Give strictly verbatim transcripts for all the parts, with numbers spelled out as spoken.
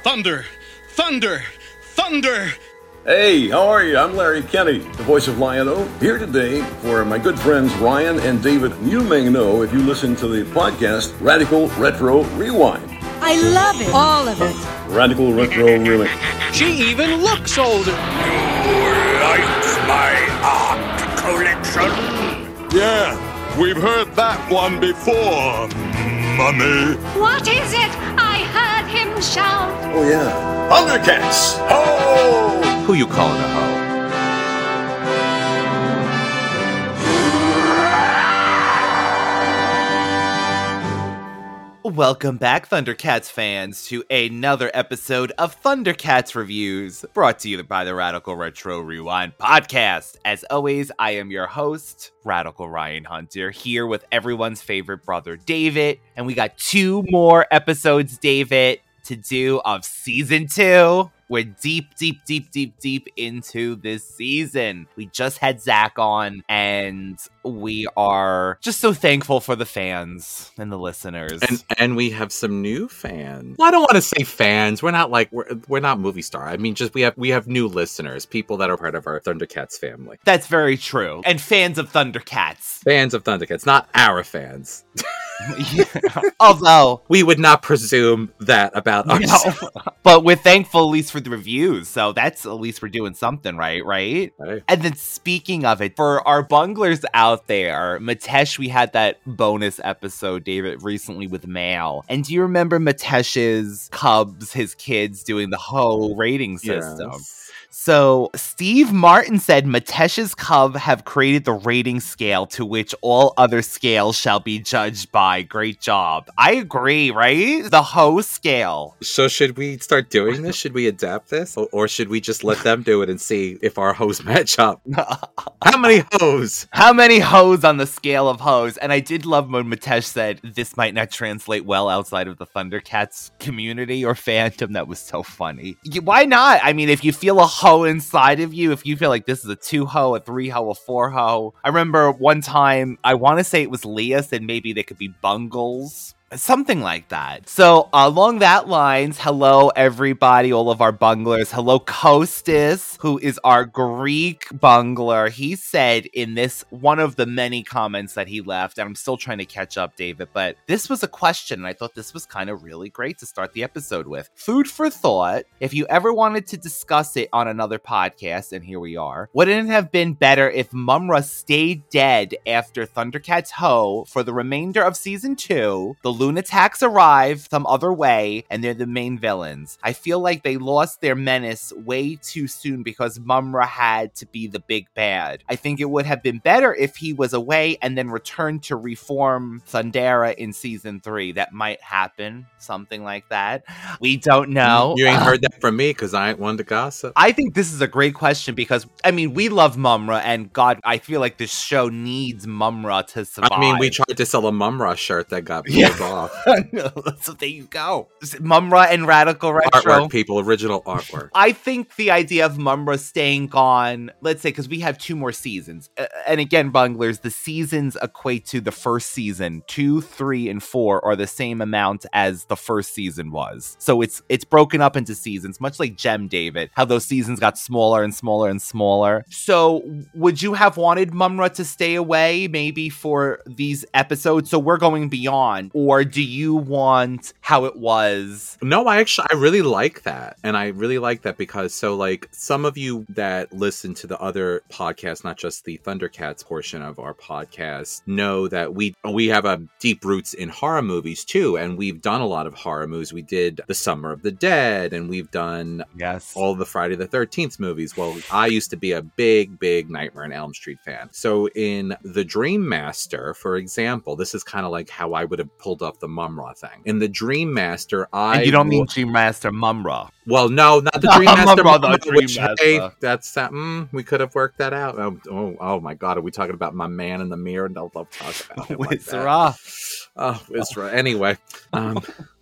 Thunder! Thunder! Thunder! Hey, how are you? I'm Larry Kenny, the voice of Lion-O, here today for my good friends Ryan and David. You may know if you listen to the podcast Radical Retro Rewind. I love it. All of it. Radical Retro Remix. She even looks older. You like my art collection? Yeah, we've heard that one before, Mummy. What is it? I heard him shout. Oh, yeah. Thundercats! Ho! Who you calling a hoe? Welcome back, Thundercats fans, to another episode of Thundercats Reviews, brought to you by the Radical Retro Rewind podcast. As always, I am your host, Radical Ryan Hunter, here with everyone's favorite brother, David, and we got two more episodes, David, to do of season two. We're deep, deep, deep, deep, deep into this season. We just had Zach on, and we are just so thankful for the fans and the listeners. And and we have some new fans. Well, I don't want to say fans. We're not like we're we're not movie star. I mean, just we have we have new listeners, people that are part of our Thundercats family. That's very true. And fans of Thundercats. Fans of Thundercats, not our fans. Yeah. Although we would not presume that about us. No. But we're thankful at least for the reviews, so that's at least we're doing something right, right? Right. And then speaking of it, for our bunglers out there, Mitesh, we had that bonus episode, David, recently with Mal. And do you remember Mitesh's Cubs, his kids, doing the whole rating system? Yes. So, Steve Martin said Mitesh's Cub have created the rating scale to which all other scales shall be judged by. Great job. I agree, right? The hoe scale. So should we start doing this? Should we adapt this? Or, or should we just let them do it and see if our hoes match up? How many hoes? How many hoes on the scale of hoes? And I did love when Mitesh said this might not translate well outside of the Thundercats community or fandom. That was so funny. Why not? I mean, if you feel a hoe inside of you, if you feel like this is a two hoe, a three hoe, a four hoe. I remember one time, I want to say it was Leah said maybe they could be bungles. Something like that. So along that lines, hello everybody, all of our bunglers. Hello Kostis, who is our Greek bungler. He said in this one of the many comments that he left, and I'm still trying to catch up, David, but this was a question, and I thought this was kind of really great to start the episode with. Food for thought. If you ever wanted to discuss it on another podcast, and here we are, wouldn't it have been better if Mumra stayed dead after Thundercats Ho for the remainder of season two? The Lunatics arrive some other way, and they're the main villains. I feel like they lost their menace way too soon because Mumra had to be the big bad. I think it would have been better if he was away and then returned to reform Thundera in season three. That might happen. Something like that. We don't know. You ain't heard that from me because I ain't one to gossip. I think this is a great question because, I mean, we love Mumra, and God, I feel like this show needs Mumra to survive. I mean, we tried to sell a Mumra shirt that got pulled Yeah. off. So there you go. Mumra and Radical Retro. Artwork, people. Original artwork. I think the idea of Mumra staying gone, let's say, because we have two more seasons. Uh, and again, bunglers, the seasons equate to the first season. Two, three, and four are the same amount as the first season was. So it's it's broken up into seasons, much like Gem, David, how those seasons got smaller and smaller and smaller. So would you have wanted Mumra to stay away maybe for these episodes? So we're going beyond. Or do you want how it was? No, I actually, I really like that. And I really like that because, so like, some of you that listen to the other podcasts, not just the Thundercats portion of our podcast, know that we we have a deep roots in horror movies too. And we've done a lot of horror movies. We did The Summer of the Dead, and we've done Yes. all the Friday the thirteenth movies. Well, I used to be a big, big Nightmare on Elm Street fan. So in The Dream Master, for example, this is kind of like how I would have pulled off the Mumra thing. In The Dream Master, I... And you don't mean Dream Master Mumra. Well, no, not the Dream Master. Mumra, the Mumra, Dream which, Master. hey, that's that. Mm, we could have worked that out. Oh, oh, oh my God, are we talking about my man in the mirror? And I'll love talking about it like that. Wizra. Oh, Wizra. Anyway, um,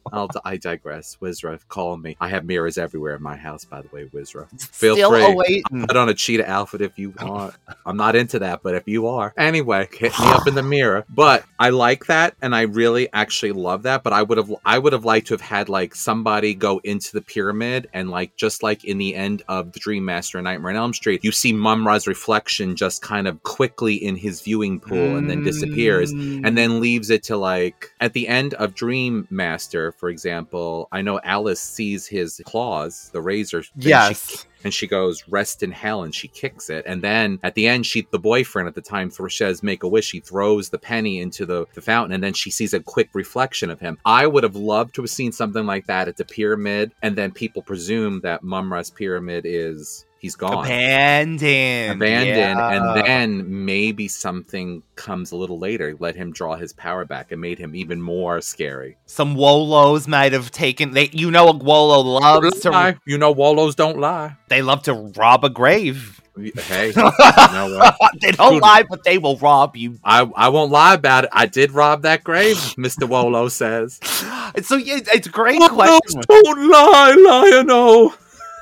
I'll, I digress. Wizra, call me. I have mirrors everywhere in my house, by the way, Wizra. Feel Still free. awaiting. Put on a cheetah outfit if you want. I'm not into that, but if you are. Anyway, hit me up in the mirror. But I like that, and I really actually love that, but I would have I would have liked to have had, like, somebody go into the pyramid, and, like, just like in the end of The Dream Master and Nightmare on Elm Street, you see Mum-Ra's reflection just kind of quickly in his viewing pool and then disappears, and then leaves it to, like, at the end of Dream Master, for example, I know Alice sees his claws, the razor. Yes. She, and she goes, rest in hell, and she kicks it. And then at the end, she, the boyfriend at the time, says, make a wish. She throws the penny into the, the fountain, and then she sees a quick reflection of him. I would have loved to have seen something like that at the pyramid, and then people presume that Mum-Ra's pyramid is... he's gone. Abandoned. Abandoned. Yeah. And then maybe something comes a little later, let him draw his power back and made him even more scary. Some Wolos might have taken, they, you know, Wolo loves to, lie. You know, Wolos don't lie. they love to rob a grave. Hey, you know what? They don't Good. lie, but they will rob you. I, I won't lie about it. I did rob that grave, Mister Wolo says. So yeah, it's a great Wolos question. don't lie, Lionel.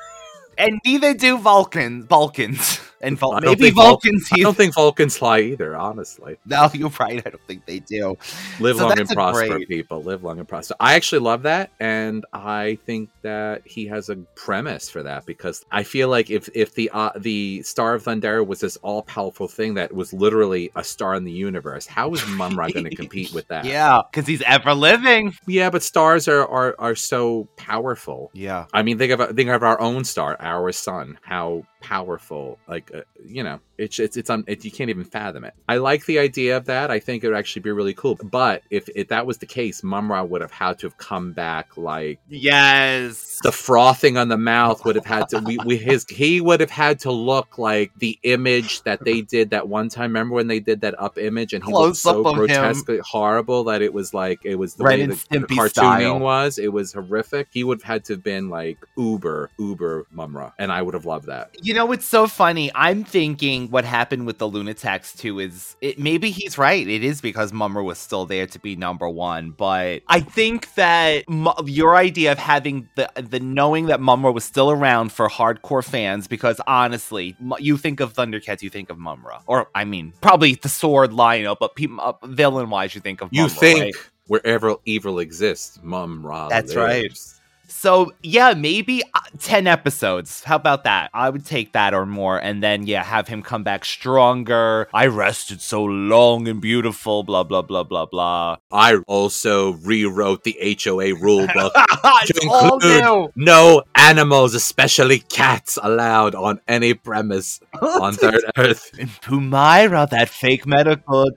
And neither do Vulcans. Vulcans. And Vul- I don't maybe think Vul- Vulcans. I don't think Vulcans lie either, honestly. No, you're right. I don't think they do. Live So long and that's a prosper, great- people. Live long and prosper. I actually love that, and I think that he has a premise for that, because I feel like if if the uh, the Star of Thundera was this all powerful thing that was literally a star in the universe, how is Mum-Ra going to compete with that? Yeah, because he's ever living. Yeah, but stars are, are are so powerful. Yeah. I mean, think of think of our own star, our sun. How powerful, like uh, you know, it's it's it's um, it, you can't even fathom it. I like the idea of that. I think it would actually be really cool. But if if that was the case, Mum-Ra would have had to have come back, like, Yes. the frothing on the mouth would have had to. We, we his he would have had to look like the image that they did that one time. Remember when they did that Up image and he looked Close so up of him. grotesquely horrible that it was like it was the Ren way and the, the Stimpy cartooning style. was. It was horrific. He would have had to have been like uber uber Mum-Ra, and I would have loved that. You know, it's so funny. I'm thinking what happened with the Lunatics too is it, maybe he's right. It is because Mum-Ra was still there to be number one. But I think that M- your idea of having the the knowing that Mum-Ra was still around for hardcore fans, because honestly, M- you think of Thundercats, you think of Mum-Ra, or I mean, probably the sword lineup, but pe- uh, villain wise, you think of You Mum-Ra, think right? wherever evil exists, Mum-Ra That's lives. right. So, yeah, maybe uh, ten episodes. How about that? I would take that or more. And then, yeah, have him come back stronger. I rested so long and beautiful, blah, blah, blah, blah, blah. I also rewrote the H O A rule book It's to all include new. no animals, especially cats, allowed on any premise on Third Earth. And Pumaira, that fake medical.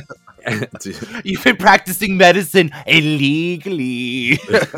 You've been practicing medicine illegally.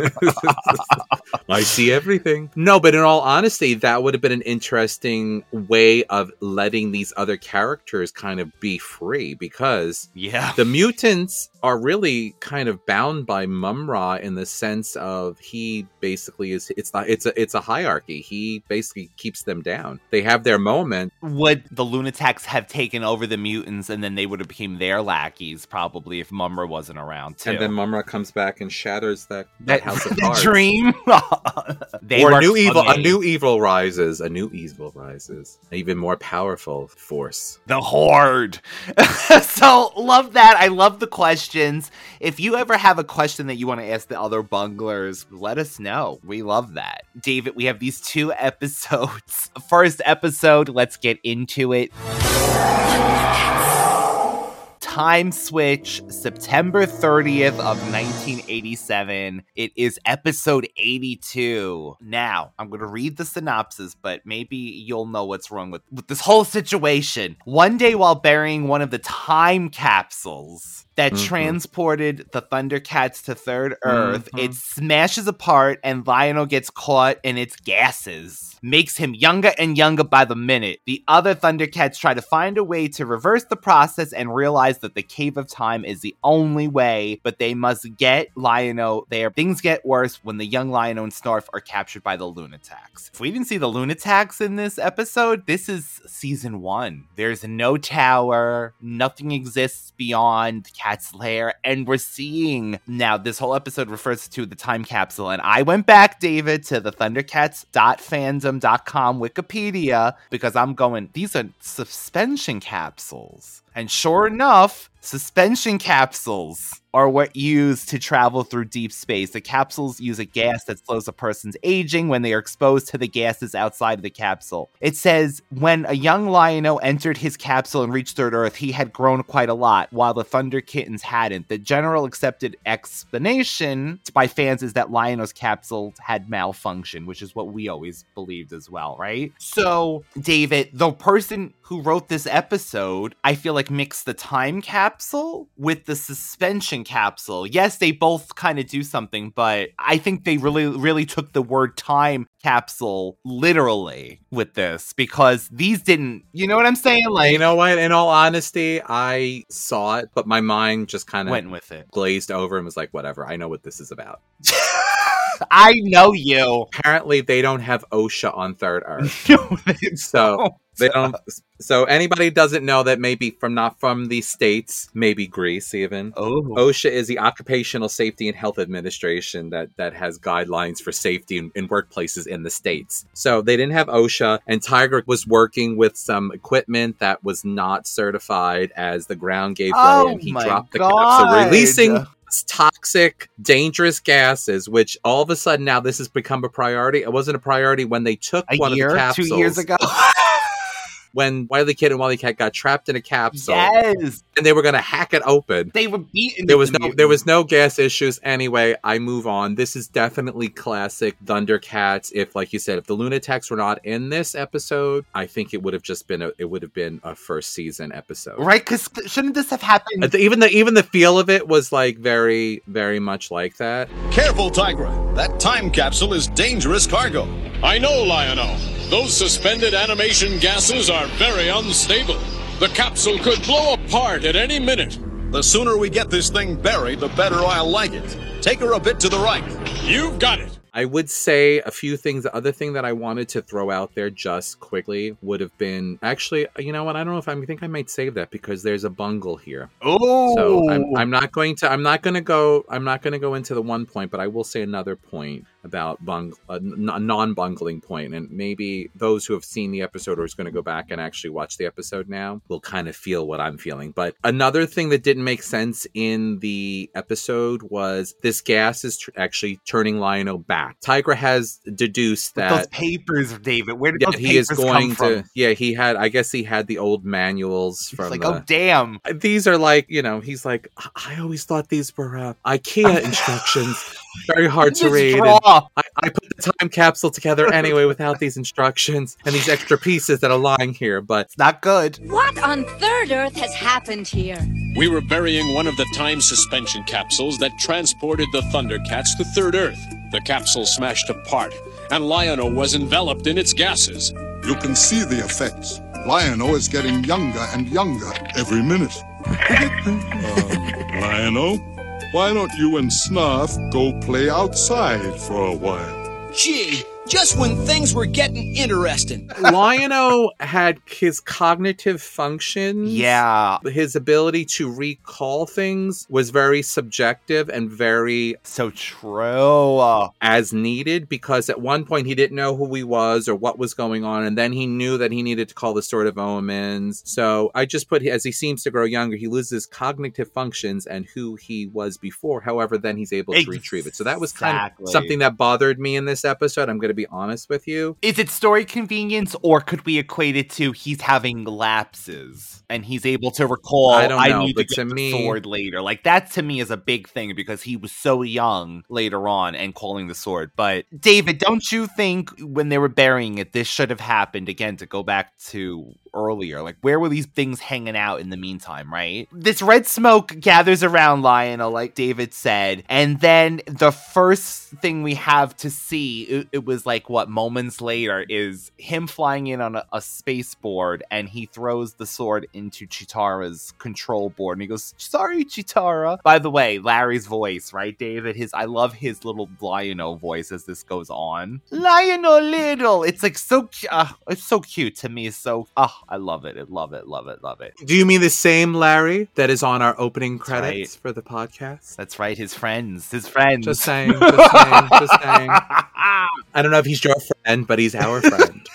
I see everything. No, but in all honesty, that would have been an interesting way of letting these other characters kind of be free, because Yeah. the mutants are really kind of bound by Mum-Ra in the sense of he basically is it's not it's a it's a hierarchy. He basically keeps them down. They have their moment. Would the Lunatics have taken over the mutants and then they would have become their lackeys probably if Mum-Ra wasn't around too? And then Mum-Ra comes back and shatters that, that, that house of the cards. dream. They or a work new for evil, a me. new evil rises. A new evil rises. An even more powerful force. The Horde. So, love that. I love the questions. If you ever have a question that you want to ask the other bunglers, let us know. We love that. David, we have these two episodes. First episode, let's get into it. Time switch, September thirtieth of nineteen eighty-seven. It is episode eighty-two. Now, I'm going to read the synopsis, but maybe you'll know what's wrong with, with this whole situation. One day while burying one of the time capsules that Mhm. transported the Thundercats to Third Earth, Mhm. it smashes apart and Lionel gets caught in its gases. Makes him younger and younger by the minute. The other Thundercats try to find a way to reverse the process and realize the that the Cave of Time is the only way, but they must get Lion-O there. Things get worse when the young Lion-O and Snarf are captured by the Lunatics. If we didn't see the Lunatics in this episode, this is season one. There's no tower, nothing exists beyond Cat's Lair, and we're seeing now this whole episode refers to the time capsule, and I went back, David, to the thundercats dot fandom dot com Wikipedia because I'm going, these are suspension capsules. And sure enough, suspension capsules are what used to travel through deep space. The capsules use a gas that slows a person's aging when they are exposed to the gases outside of the capsule. It says, when a young Lion-O entered his capsule and reached Third Earth, he had grown quite a lot, while the Thunder Kittens hadn't. The general accepted explanation by fans is that Lion-O's capsule had malfunctioned, which is what we always believed as well, right? So, David, the person who wrote this episode, I feel like mixed the time capsule with the suspension capsule. Yes, they both kind of do something, but I think they really, really took the word time capsule literally with this because these didn't, you know what I'm saying? Like, you know what? In all honesty, I saw it, but my mind just kind of went with it, glazed over, and was like, whatever. I know what this is about. I know you. Apparently, they don't have OSHA on Third Earth. No, they so don't. they don't. So anybody doesn't know that maybe from not from the States, maybe Greece even. Oh. OSHA is the Occupational Safety and Health Administration that, that has guidelines for safety in, in workplaces in the States. So they didn't have OSHA, and Tiger was working with some equipment that was not certified as the ground gave way, oh and he my dropped the God. capsule, releasing toxic, dangerous gases, which all of a sudden now this has become a priority. It wasn't a priority when they took a one year, of the capsules. Two years ago. When Wile E. Kid and Wile E. Cat got trapped in a capsule, yes, and they were going to hack it open. They were beaten. There was no, there was no gas issues. Anyway, I move on. This is definitely classic Thundercats. If, like you said, if the Lunatics were not in this episode, I think it would have just been a, it would have been a first season episode, right? Because shouldn't this have happened? Even the even the feel of it was like very, very much like that. Careful, Tigra. That time capsule is dangerous cargo. I know, Lion-O. Those suspended animation gases are very unstable. The capsule could blow apart at any minute. The sooner we get this thing buried, the better I'll like it. Take her a bit to the right. You've got it. I would say a few things. The other thing that I wanted to throw out there just quickly would have been, actually, you know what? I don't know if I'm, I think I might save that because there's a bungle here. Oh, so I'm, I'm not going to, I'm not going to go, I'm not going to go into the one point, but I will say another point about bung, a non-bungling point, and maybe those who have seen the episode or is going to go back and actually watch the episode now will kind of feel what I'm feeling. But another thing that didn't make sense in the episode was this gas is tr- actually turning Lion-O back. Tigra has deduced that those papers, David. Where did yeah, those he papers is going come to. from? Yeah, he had. I guess he had the old manuals from. Like, the, oh damn! These are like, you know, he's like, I always thought these were uh, IKEA instructions. Very hard to read. And I, I put the time capsule together anyway without these instructions and these extra pieces that are lying here, but it's not good. What on Third Earth has happened here? We were burying one of the time suspension capsules that transported the Thundercats to Third Earth. The capsule smashed apart, and Lion-O was enveloped in its gases. You can see the effects. Lion-O is getting younger and younger every minute. uh, Lion-O, why don't you and Snarf go play outside for a while? Gee, just when things were getting interesting. Lion-O had his cognitive functions. Yeah. His ability to recall things was very subjective and very... So true. Uh, as needed, because at one point he didn't know who he was or what was going on, and then he knew that he needed to call the Sword of Omens. So I just put, as he seems to grow younger, he loses cognitive functions and who he was before. However, then he's able to exactly. retrieve it. So that was kind of something that bothered me in this episode. I'm going to be honest with you. Is it story convenience, or could we equate it to he's having lapses and he's able to recall, I don't know, I need to but get to the me- sword later? Like, that to me is a big thing because he was so young later on and calling the sword. But David, don't you think when they were burying it, this should have happened again, to go back to earlier? Like, where were these things hanging out in the meantime, right? This red smoke gathers around Lion-O, like David said, and then the first thing we have to see, it, it was is like what moments later is him flying in on a, a spaceport, and he throws the sword into Chitara's control board, and he goes, "Sorry, Chitara." By the way, Larry's voice, right, David? His I love his little Lion-O voice as this goes on. Lion-O little. It's like so, cu- uh, it's so cute to me. So, oh, I love it. I love it. Love it. Love it. Do you mean the same Larry that is on our opening credits right. for the podcast? That's right. His friends. His friends. Just saying. Just saying. Just saying. I don't know if he's your friend, but he's our friend.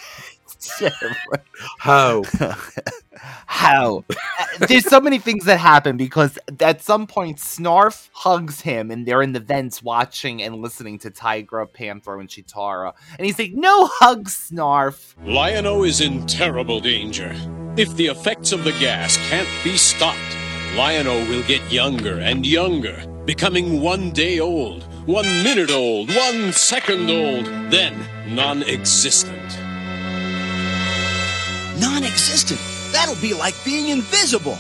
How? How? There's so many things that happen because at some point Snarf hugs him and they're in the vents watching and listening to Tigra, Panthro, and Chitara. And he's like, "No hugs, Snarf." Lion-O is in terrible danger. If the effects of the gas can't be stopped, Lion-O will get younger and younger, becoming one day old, one minute old, one second old, then non-existent. Non-existent? That'll be like being invisible.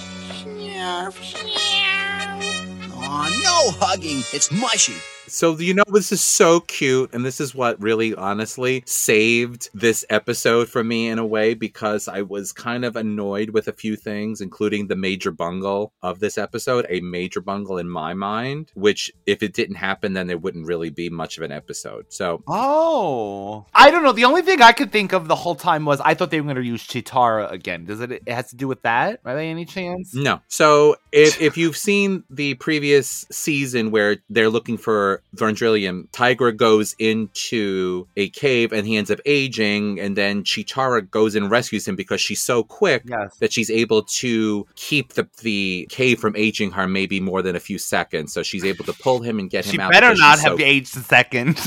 Aw, no hugging. It's mushy. So, you know, this is so cute, and this is what really, honestly, saved this episode for me in a way, because I was kind of annoyed with a few things, including the major bungle of this episode, a major bungle in my mind, which, if it didn't happen, then there wouldn't really be much of an episode. So, oh, I don't know. The only thing I could think of the whole time was I thought they were going to use Chitara again. Does it, it has to do with that? Are there any chance? No. So, if, if you've seen the previous season where they're looking for Vendrillium, Tigra goes into a cave and he ends up aging, and then Chitara goes and rescues him because she's so quick yes. that she's able to keep the, the cave from aging her maybe more than a few seconds. So she's able to pull him and get him she out. She better not have so... aged a second.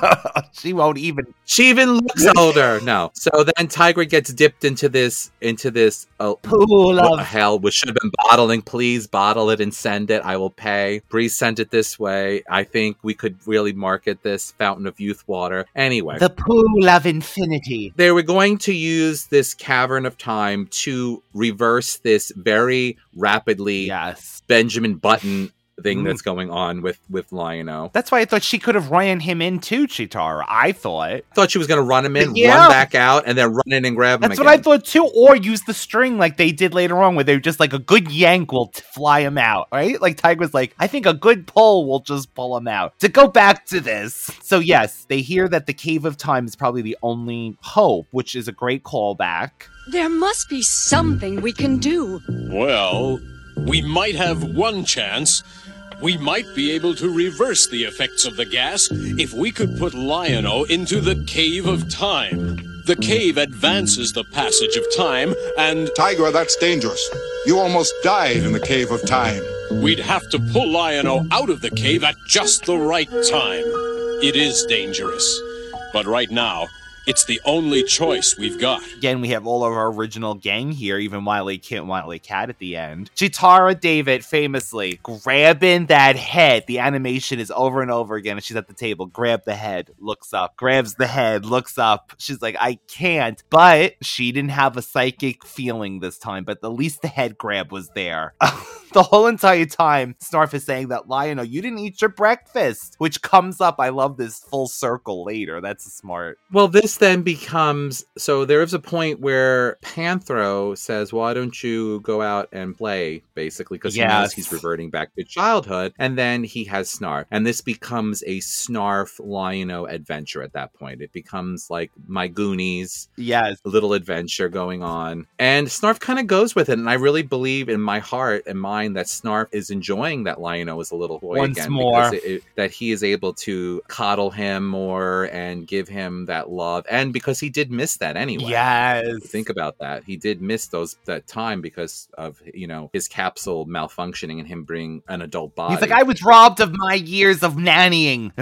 She won't even. She even looks older. No. So then Tigra gets dipped into this into this uh, pool of hell, which should have been bottling. Please bottle it and send it. I will pay. Bree sent it this way. I think we could really market this Fountain of Youth water. Anyway. The pool of infinity. They were going to use this Cavern of Time to reverse this very rapidly yes. Benjamin Button thing mm. that's going on with with Lion-O. That's why I thought she could have ran him into Chitara. I thought. Thought she was going to run him in, yeah. run back out, and then run in and grab him That's again. what I thought too. Or use the string like they did later on, where they were just like a good yank will t- fly him out, right? Like Tigra's like, I think a good pull will just pull him out. To go back to this. So yes, they hear that the Cave of Time is probably the only hope, which is a great callback. There must be something we can do. Well, we might have one chance. We might be able to reverse the effects of the gas if we could put Lion-O into the Cave of Time. The cave advances the passage of time, and... Tigra, that's dangerous. You almost died in the Cave of Time. We'd have to pull Lion-O out of the cave at just the right time. It is dangerous. But right now, it's the only choice we've got. Again, we have all of our original gang here, even Wily Kit and Wily Cat at the end. Chitara David, famously, grabbing that head. The animation is over and over again, and she's at the table. Grab the head, looks up, grabs the head, looks up. She's like, I can't. But she didn't have a psychic feeling this time, but at least the head grab was there. The whole entire time, Snarf is saying that, Lion-O, you didn't eat your breakfast, which comes up, I love this, full circle later. That's smart. Well, this then becomes, so there is a point where Panthro says, why don't you go out and play, basically, because yes. he knows he's reverting back to childhood, and then he has Snarf, and this becomes a Snarf Lion-O adventure at that point. It becomes like my Goonies, yes, little adventure going on, and Snarf kind of goes with it, and I really believe in my heart and mind that Snarf is enjoying that Lion-O as a little boy Once again, more. because it, it, that he is able to coddle him more and give him that love. And because he did miss that anyway. Yes. Think about that. He did miss those that time because of, you know, his capsule malfunctioning and him being an adult body. He's like, I was robbed of my years of nannying.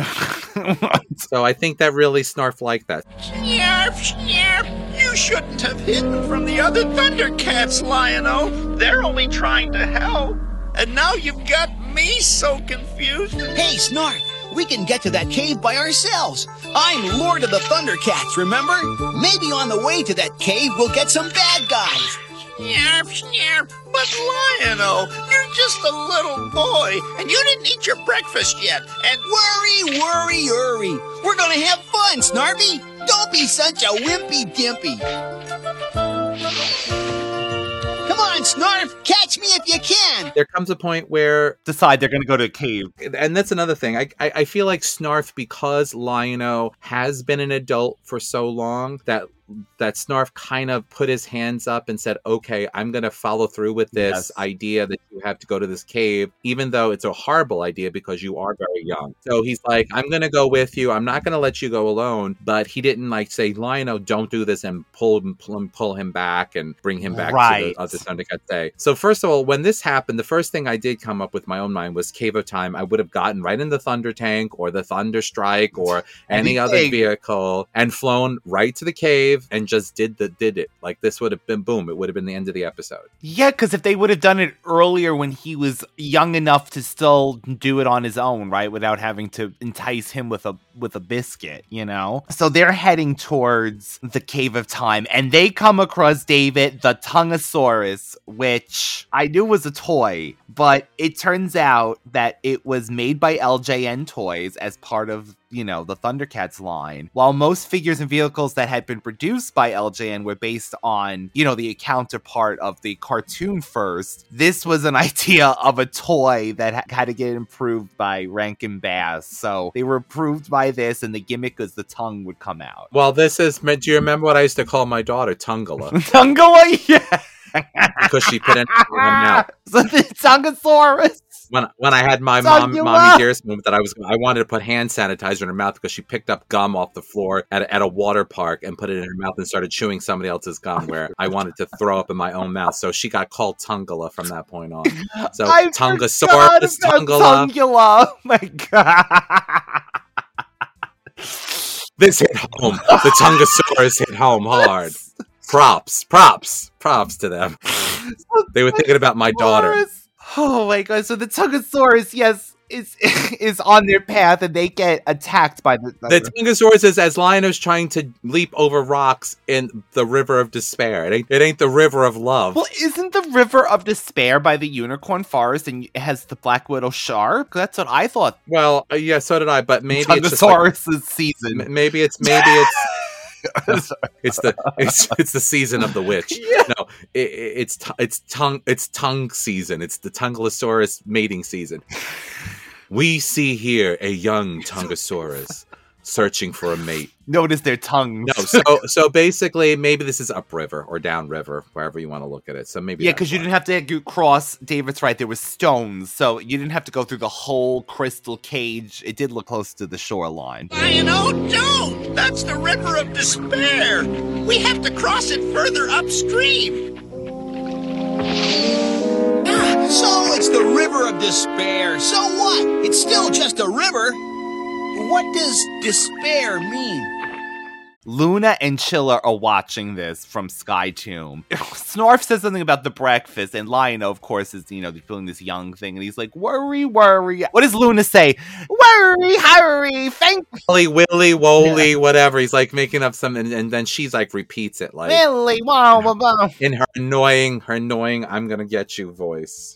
So I think that really Snarf liked that. Snarf, Snarf, you shouldn't have hidden from the other Thundercats, Lion-O. They're only trying to help. And now you've got me so confused. Hey, Snarf. We can get to that cave by ourselves. I'm Lord of the Thundercats, remember? Maybe on the way to that cave, we'll get some bad guys. Snarf, Snarf, but Lion-O, you're just a little boy, and you didn't eat your breakfast yet, and... Worry, worry, worry. We're gonna have fun, Snarfy. Don't be such a wimpy dimpy. Come on, Snarf, catch me if you can. There comes a point where decide they're going to go to a cave. And that's another thing. I, I I feel like Snarf, because Lion-O has been an adult for so long, that that Snarf kind of put his hands up and said, okay, I'm going to follow through with this Yes. idea that you have to go to this cave, even though it's a horrible idea because you are very young. So he's like, I'm going to go with you. I'm not going to let you go alone. But he didn't like say, Lion-O, don't do this, and pull him, pull him, pull him back and bring him back Right. to the other Thundercats day. So first of all, when this happened, the first thing I did come up with my own mind was Cave of Time. I would have gotten right in the Thunder Tank or the Thunder Strike or any other Anything. vehicle and flown right to the cave and just did the did it. Like, this would have been boom. It would have been the end of the episode. Yeah, because if they would have done it earlier when he was young enough to still do it on his own, right, without having to entice him with a with a biscuit, you know? So they're heading towards the Cave of Time, and they come across, David, the Tungosaurus, which I knew was a toy, but it turns out that it was made by L J N Toys as part of, you know, the Thundercats line. While most figures and vehicles that had been produced by L J N were based on, you know, the counterpart of the cartoon first, this was an idea of a toy that ha- had to get improved by Rankin Bass. So they were approved by this, and the gimmick was the tongue would come out. Well, this is, do you remember what I used to call my daughter? Tungala. Tungala? Yeah. Because she put it in her mouth. So the Tungosaurus. When, when I had my mom, Tungala. mommy dearest moment that I was, I wanted to put hand sanitizer in her mouth because she picked up gum off the floor at a, at a water park and put it in her mouth and started chewing somebody else's gum, where I wanted to throw up in my own mouth. So she got called Tungala from that point on. So I forgot Tungosaurus, about Tungala. Tungala. Oh my god. This hit home. The Tungosaurus hit home hard. Props, props, props to them. They were thinking about my daughter. Oh my god! So the Tungosaurus, yes, is is on their path, and they get attacked by the. The Tungosaurus is as Lion-O's trying to leap over rocks in the River of Despair. It ain't, it ain't the River of Love. Well, isn't the River of Despair by the Unicorn Forest, and it has the Black Widow shark? That's what I thought. Well, uh, yeah, so did I. But maybe it's just like, Tungosaurus' season. m- maybe it's maybe it's. it's the it's it's the season of the witch. Yeah. No, it, it- it's t- it's tongue it's tongue season. It's the Tungosaurus mating season. We see here a young Tungosaurus searching for a mate. Notice their tongues. No, so so basically, maybe this is upriver or downriver, wherever you want to look at it. So maybe Yeah, that's because you why. didn't have to go cross. David's right. There was stones, so you didn't have to go through the whole crystal cage. It did look close to the shoreline. Lion-O, don't! That's the River of Despair! We have to cross it further upstream! Ah, so it's the River of Despair. So what? It's still just a river. What does despair mean? Luna and Chilla are watching this from Sky Tomb. Snarf says something about the breakfast, and Lion-O, of course, is, you know, feeling this young thing, and he's like, worry, worry. What does Luna say? Worry, hurry, thank Willy, Willy, Woly, whatever. He's like making up something, and then she's like repeats it like Billy, wow, wow, wow. in her annoying, her annoying, I'm gonna get you voice.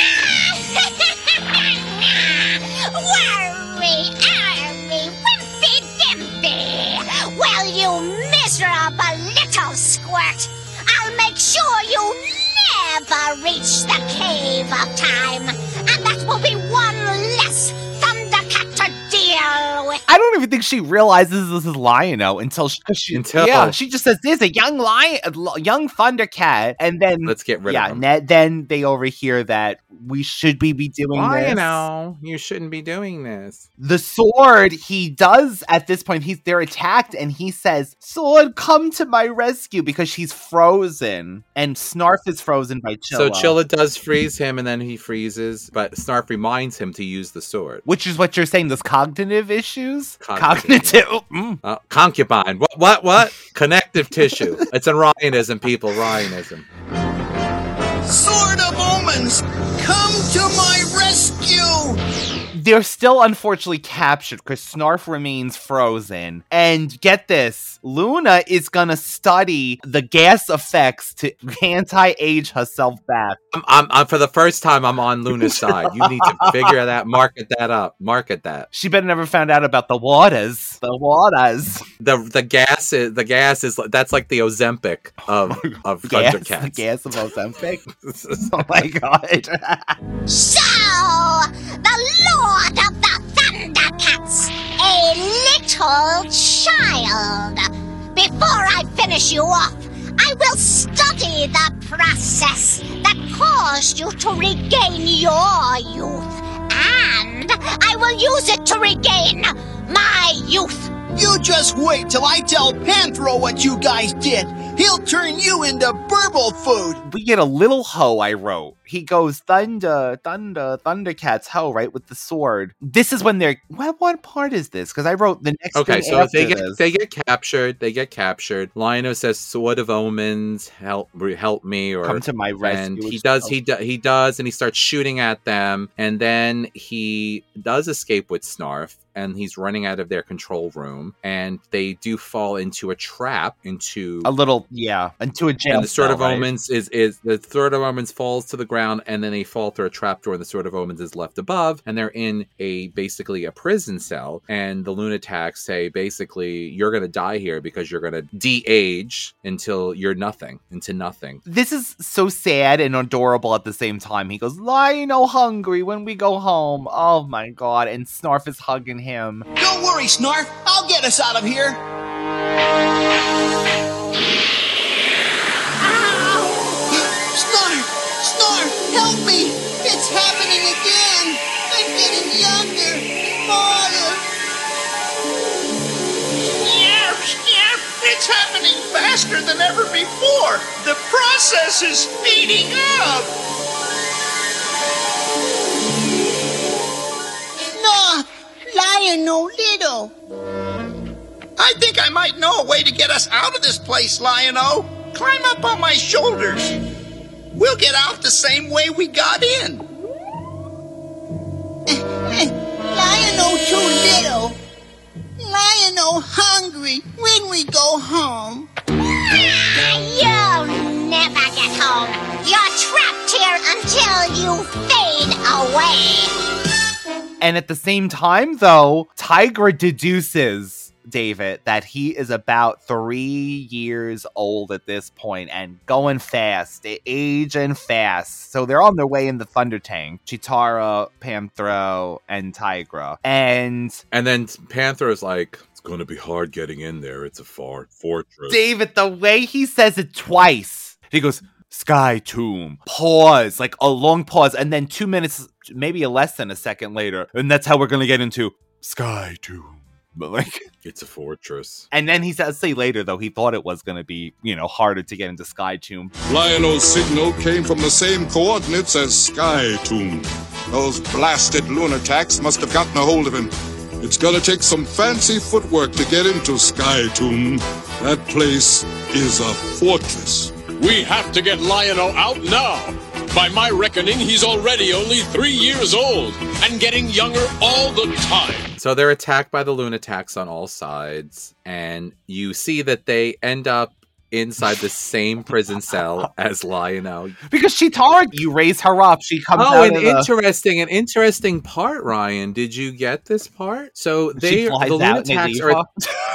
Worry, worry, wimpy dimpy. Well, you miserable little squirt. I'll make sure you never reach the Cave of Time. And that will be one less Thundercat to deal with. I don't even think she realizes this is Lion-O until she, 'cause she Until- yeah, she just says, there's a young lion, a l- young Thundercat, and then Let's get rid yeah, of him. ne- then they overhear that we should be, be doing Why, this. you know, you shouldn't be doing this. The sword, he does at this point, he's they're attacked, and he says, Sword, come to my rescue, because she's frozen, and Snarf is frozen by Chilla. So Chilla does freeze him, and then he freezes, but Snarf reminds him to use the sword. Which is what you're saying, those cognitive issues? Cognitive, Cognitive. Mm. Uh, concubine. What? What? What? Connective tissue. It's a Ryanism, people. Ryanism. Sword of Omens, come to my rescue! They're still unfortunately captured because Snarf remains frozen. And get this, Luna is gonna study the gas effects to anti-age herself back. I'm, I'm, I'm for the first time. I'm on Luna's side. You need to figure that, market that up, market that. She better never found out about the waters. The waters. The the gas is the gas is that's like the Ozempic of of gas, Thundercats. The gas of Ozempic. Oh my god! So, the Lord of the Thundercats, a little child. Before I finish you off, I will study the process that caused you to regain your youth, and I will use it to regain my youth. You just wait till I tell Panthro what you guys did. He'll turn you into burble food. We get a little hoe I wrote. He goes, Thunder, Thunder, Thundercats hoe, right, with the sword. This is when they're... What, what part is this? Because I wrote the next Okay, thing so after they get this. they get captured. They get captured. Lion-O says, "Sword of Omens, help, help me!" Or Come to my rescue. and he which- does. He do, he does, and he starts shooting at them. And then he does escape with Snarf, and he's running out of their control room. And they do fall into a trap, into A little, yeah, into a jail and the Sword cell, of right? Omens is is the Sword of Omens falls to the ground, and then they fall through a trapdoor, and the Sword of Omens is left above, and they're in a basically a prison cell. And the Lunatics say basically, you're gonna die here because you're gonna de-age until you're nothing, into nothing. This is so sad and adorable at the same time. He goes, Lion-O hungry when we go home. Oh my god. And Snarf is hugging him. Don't worry, Snarf. I'll get us out of here. Snarf! Snarf! Help me! It's happening again! I'm getting younger, smaller. Snarf, snarf, it's happening faster than ever before. The process is speeding up. Snarf! Lion-O little. I think I might know a way to get us out of this place, Lion-O. Climb up on my shoulders. We'll get out the same way we got in. Lion-O too little. Lion-O hungry when we go home. Ah, you'll never get home. You're trapped here until you fade away. And at the same time, though, Tigra deduces, David, that he is about three years old at this point and going fast, aging fast. So they're on their way in the Thunder Tank. Chitara, Panthro, and Tigra. And And then Panther is like, "It's gonna be hard getting in there. It's a far fortress." David, the way he says it twice, he goes, Sky Tomb. Pause, like a long pause, and then two minutes, maybe less than a second later, and that's how we're gonna get into Sky Tomb. But like, it's a fortress. And then he says, say later though, he thought it was gonna be, you know, harder to get into Sky Tomb. Lion-O's signal came from the same coordinates as Sky Tomb. Those blasted Lunatics must have gotten a hold of him. It's gonna take some fancy footwork to get into Sky Tomb. That place is a fortress. We have to get Lion-O out now. By my reckoning, he's already only three years old and getting younger all the time. So they're attacked by the Lunatics on all sides, and you see that they end up inside the same prison cell as Lion-O. Because Chitara, you raise her up, she comes Oh, out an of the... interesting, an interesting part, Ryan. Did you get this part? So they, She the flies out and they Lunatics leave are her.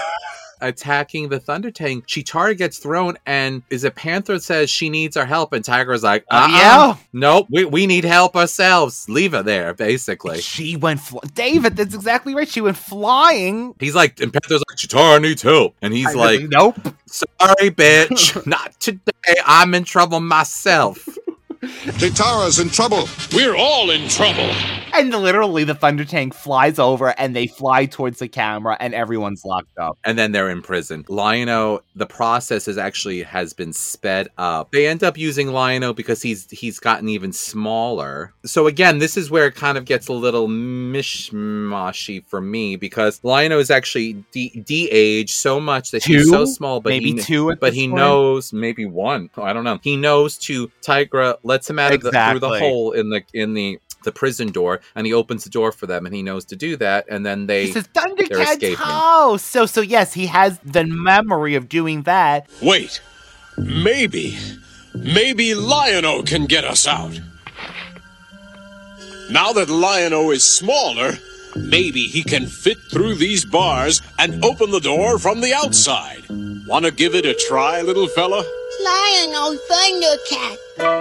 attacking the Thunder Tank. Chitara gets thrown, and is it Panther says she needs our help, and Tiger's like, uh-uh, yeah. nope, we, we need help ourselves. Leave her there, basically. She went, fl- David, that's exactly right. She went flying. He's like, and Panther's like, Chitara needs help. And he's I like, was, nope. Sorry, bitch. Not today. I'm in trouble myself. Chitara's in trouble. We're all in trouble. And literally the Thunder Tank flies over and they fly towards the camera and everyone's locked up. And then they're in prison. Lion-O, the process is actually has been sped up. They end up using Lion-O because he's he's gotten even smaller. So again, this is where it kind of gets a little mishmashy for me because Lion-O is actually de- de-aged so much that Two? he's so small, but Maybe he, two at but this he point? knows maybe one. I don't know. He knows to Tigra lets him out of the, through the Exactly. hole in the in the the prison door, and he opens the door for them, and he knows to do that, and then they He says, they're Thundercats escaping. ho! So, so yes, he has the memory of doing that. Wait. Maybe. Maybe Lion-O can get us out. Now that Lion-O is smaller, Maybe he can fit through these bars and open the door from the outside. Wanna give it a try, little fella? Lion-O Thundercat.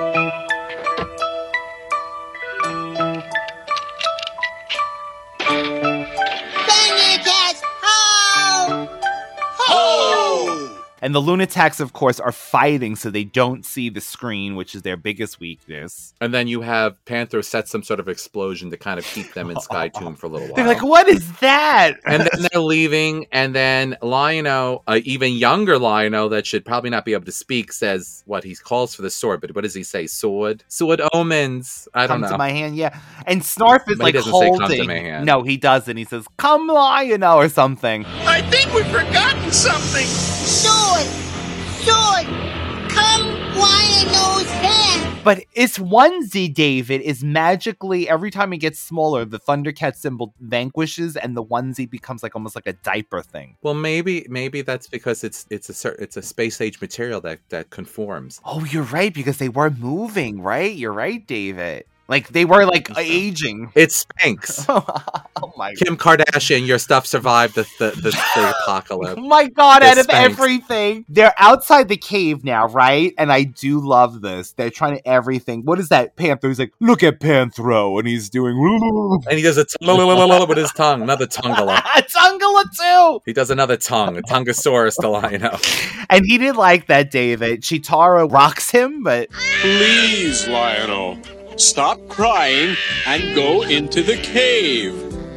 Thundercats, ho! Ho! And the Lunatics, of course, are fighting so they don't see the screen, which is their biggest weakness. And then you have Panther set some sort of explosion to kind of keep them in Sky Tomb for a little while. They're like, what is that? And then they're leaving, and then Lion-O, uh, even younger Lion-O that should probably not be able to speak, says what he calls for the sword, but what does he say? Sword? Sword omens. I don't come know. to my hand, yeah. And Snarf is But he like doesn't say, holding. "Come to my hand." No, he doesn't. He says, come Lion-O or something. I think we've forgotten something. Sword! Sword! Come Lion-O's hand! But its onesie, David, is magically, every time it gets smaller, the Thundercat symbol vanquishes and the onesie becomes like almost like a diaper thing. Well, maybe maybe that's because it's it's a cer- it's a space age material that that conforms. Oh, you're right, because they were moving, right? You're right, David. Like, they were, like, aging. It's Spanx. Oh, my God. Kim Kardashian, your stuff survived the, the, the, the apocalypse. Oh my God, It's out of Spanx. everything. They're outside the cave now, right? And I do love this. They're trying to everything. What is that? Panther's like, look at Panthro. And he's doing... And he does a tongue with his tongue. Another tungala. Tungala, too. He does another tongue. A Tungosaurus to Lion-O. And he didn't like that, David. Chitara rocks him, but... Please, Lion-O, stop crying and go into the cave.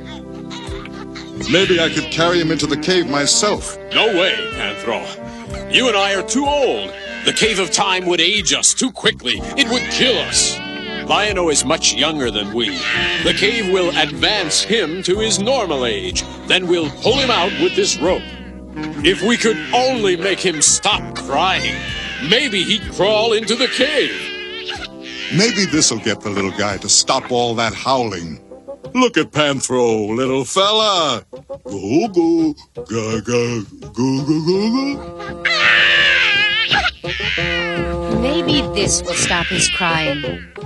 Maybe I could carry him into the cave myself. No way, Panthro. You and I are too old. The Cave of Time would age us too quickly. It would kill us. Lion-O is much younger than we. The cave will advance him to his normal age. Then we'll pull him out with this rope. If we could only make him stop crying, maybe he'd crawl into the cave. Maybe this'll get the little guy to stop all that howling. Look at Panthro, little fella. Go, go, ga, ga, go, go, go, go. Maybe this will stop his crying.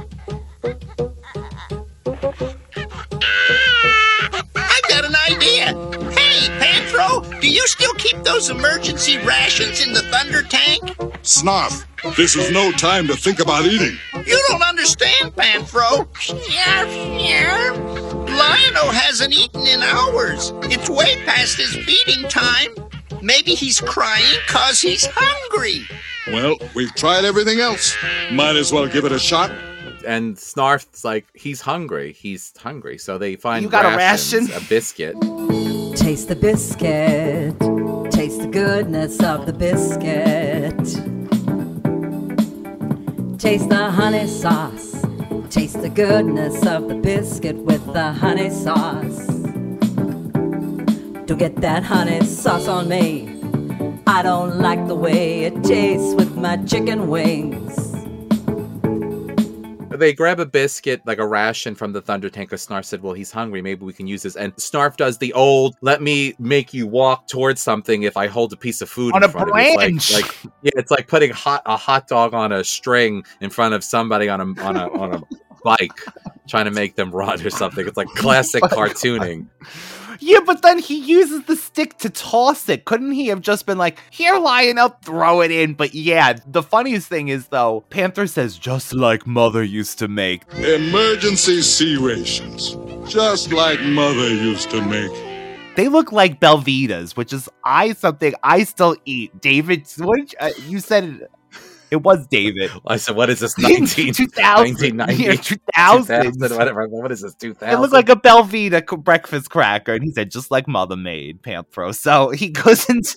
I've got an idea. Hey, Panthro, do you still keep those emergency rations in the thunder tank? Snarf, this is no time to think about eating. You don't understand, Panthro. Lion-O hasn't eaten in hours. It's way past his feeding time. Maybe he's crying cause he's hungry. Well, we've tried everything else. Might as well give it a shot. And Snarf's like, he's hungry. He's hungry. So they find You got a rations, ration? a biscuit. Taste the biscuit. Taste the goodness of the biscuit. Taste the honey sauce. Taste the goodness of the biscuit with the honey sauce. Don't get that honey sauce on me. I don't like the way it tastes with my chicken wings. They grab a biscuit, like a ration from the Thunder Tank, because Snarf said, well, he's hungry, maybe we can use this. And Snarf does the old, let me make you walk towards something if I hold a piece of food On in a front branch. of you. It's like, like, yeah, it's like putting hot, a hot dog on a string in front of somebody on a on a on a bike, trying to make them run or something. It's like classic cartooning. Yeah, but then he uses the stick to toss it. Couldn't he have just been like, here, Lion-O, throw it in? But yeah, the funniest thing is, though, Panther says, just like Mother used to make. Emergency sea rations. Just like Mother used to make. They look like Belvitas, which is I something I still eat. David, what did you, uh, you said it, it was David. I said, what is this, nineteen, two thousand, nineteen ninety? yeah, two thousand. Whatever. What is this, two thousand? It looked like a Belvita c- breakfast cracker. And he said, just like Mother made, Panthro. So he goes into...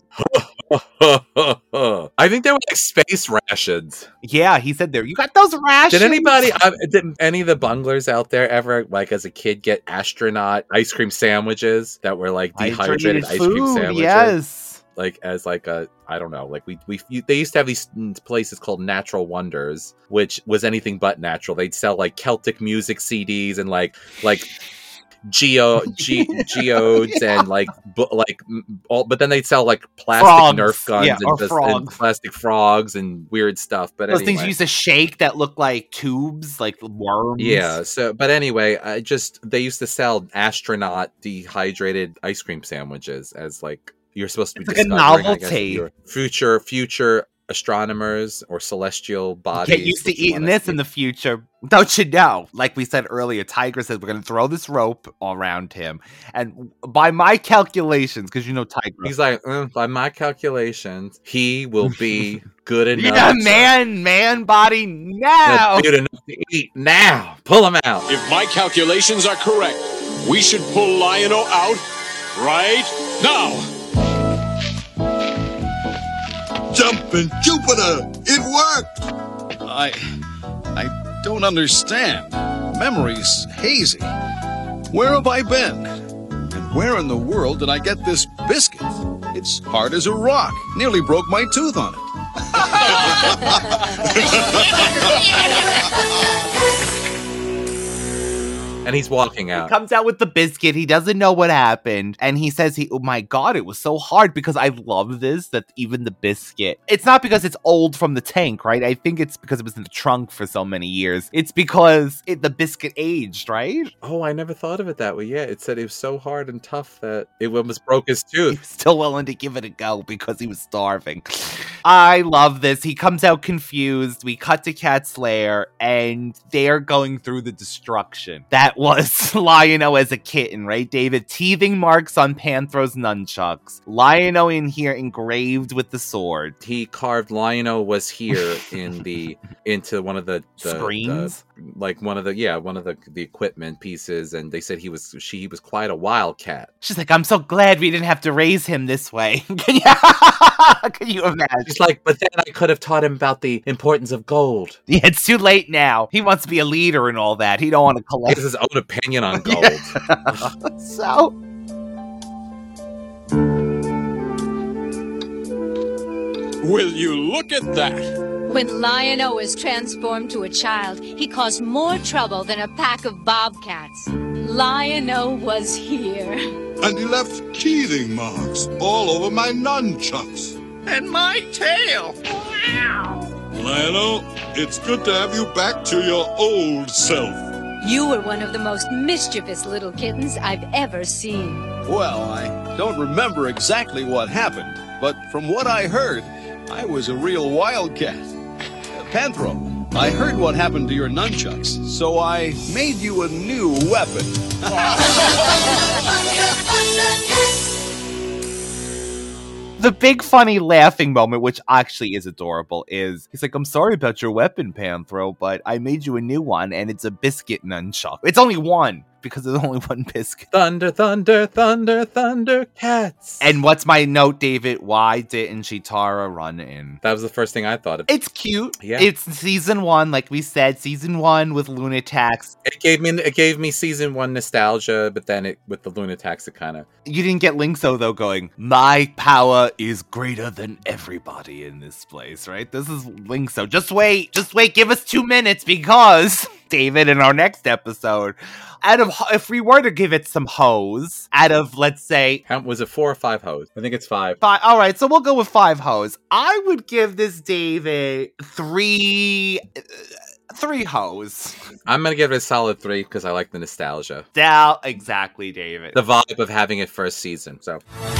I think they were like space rations. Yeah, he said there. You got those rations? Did anybody, uh, did any of the bunglers out there ever, like as a kid, get astronaut ice cream sandwiches that were like dehydrated Hydrated ice cream food, sandwiches? yes. Like as like a, I don't know, like we we you, they used to have these places called Natural Wonders, which was anything but natural. They'd sell like Celtic music C Ds and like like geo ge, geodes and like bu- like all, but then they'd sell like plastic Frogs. Nerf guns Yeah, and, or just, frogs. and plastic frogs and weird stuff. But Those anyway. things you used to shake that look like tubes, like worms. Yeah. So, but anyway, I just they used to sell astronaut dehydrated ice cream sandwiches as like you're supposed to be It's like a discovering, I guess, novelty. your future future astronomers or celestial bodies. Get used to that you eating wanna this see. in the future. Don't you know? Like we said earlier, Tiger said we're going to throw this rope around him. And by my calculations, because you know Tiger. He's like, "Mm, by my calculations, he will be good enough. Yeah, to- man, man body now. Good enough to eat now. Pull him out. If my calculations are correct, we should pull Lion-O out right now. Jumping Jupiter! It worked! I... I don't understand. Memory's hazy. Where have I been? And where in the world did I get this biscuit? It's hard as a rock. Nearly broke my tooth on it. And he's walking out. He comes out with the biscuit. He doesn't know what happened. And he says, "He, oh my God, it was so hard," because I love this, that even the biscuit, it's not because it's old from the tank, right? I think it's because it was in the trunk for so many years. It's because it, the biscuit aged, right? Oh, I never thought of it that way. Yeah, it said it was so hard and tough that it almost broke his He tooth. was still willing to give it a go because he was starving. I love this. He comes out confused. We cut to Cat's lair, and they're going through the destruction. That was Lion-O as a kitten, right, David? Teething marks on Panthro's nunchucks. Lion-O in here engraved with the sword. He carved Lion-O was here in the into one of the, the Screens? the- like one of the yeah one of the the equipment pieces, and they said he was she he was quite a wildcat. She's like, "I'm so glad we didn't have to raise him this way." Can you, can you imagine? She's like, but then I could have taught him about the importance of gold. Yeah, it's too late now. He wants to be a leader and all that. He don't want to He collect. has his own opinion on gold. So Will you look at that? When Lion-O was transformed to a child, he caused more trouble than a pack of bobcats. Lion-O was here. And he left teething marks all over my nunchucks. And my tail. Lion-O, it's good to have you back to your old self. You were one of the most mischievous little kittens I've ever seen. Well, I don't remember exactly what happened, but from what I heard, I was a real wildcat. Uh, Panthro, I heard what happened to your nunchucks, so I made you a new weapon. the big funny laughing moment, which actually is adorable, is he's like, "I'm sorry about your weapon, Panthro, but I made you a new one, and it's a biscuit nunchuck. It's only one." Because there's only one biscuit. Thunder, thunder, thunder, thunder, cats. And what's my note, David? Why didn't Chitara run in? That was the first thing I thought of. It's cute. Yeah. It's season one, like we said, season one with Lunatax. It gave me it gave me season one nostalgia, but then it with the Lunatax, it kind of. You didn't get Linkso though going, "My power is greater than everybody in this place," right? This is Linkso. Just wait, just wait, give us two minutes because David, in our next episode, out of if we were to give it some hoes, out of let's say, how was it four or five hoes? I think it's five. Five. All right, so we'll go with five hoes. I would give this David three, uh, three hoes. I'm gonna give it a solid three because I like the nostalgia. Down, exactly, David. The vibe of having it first season. So,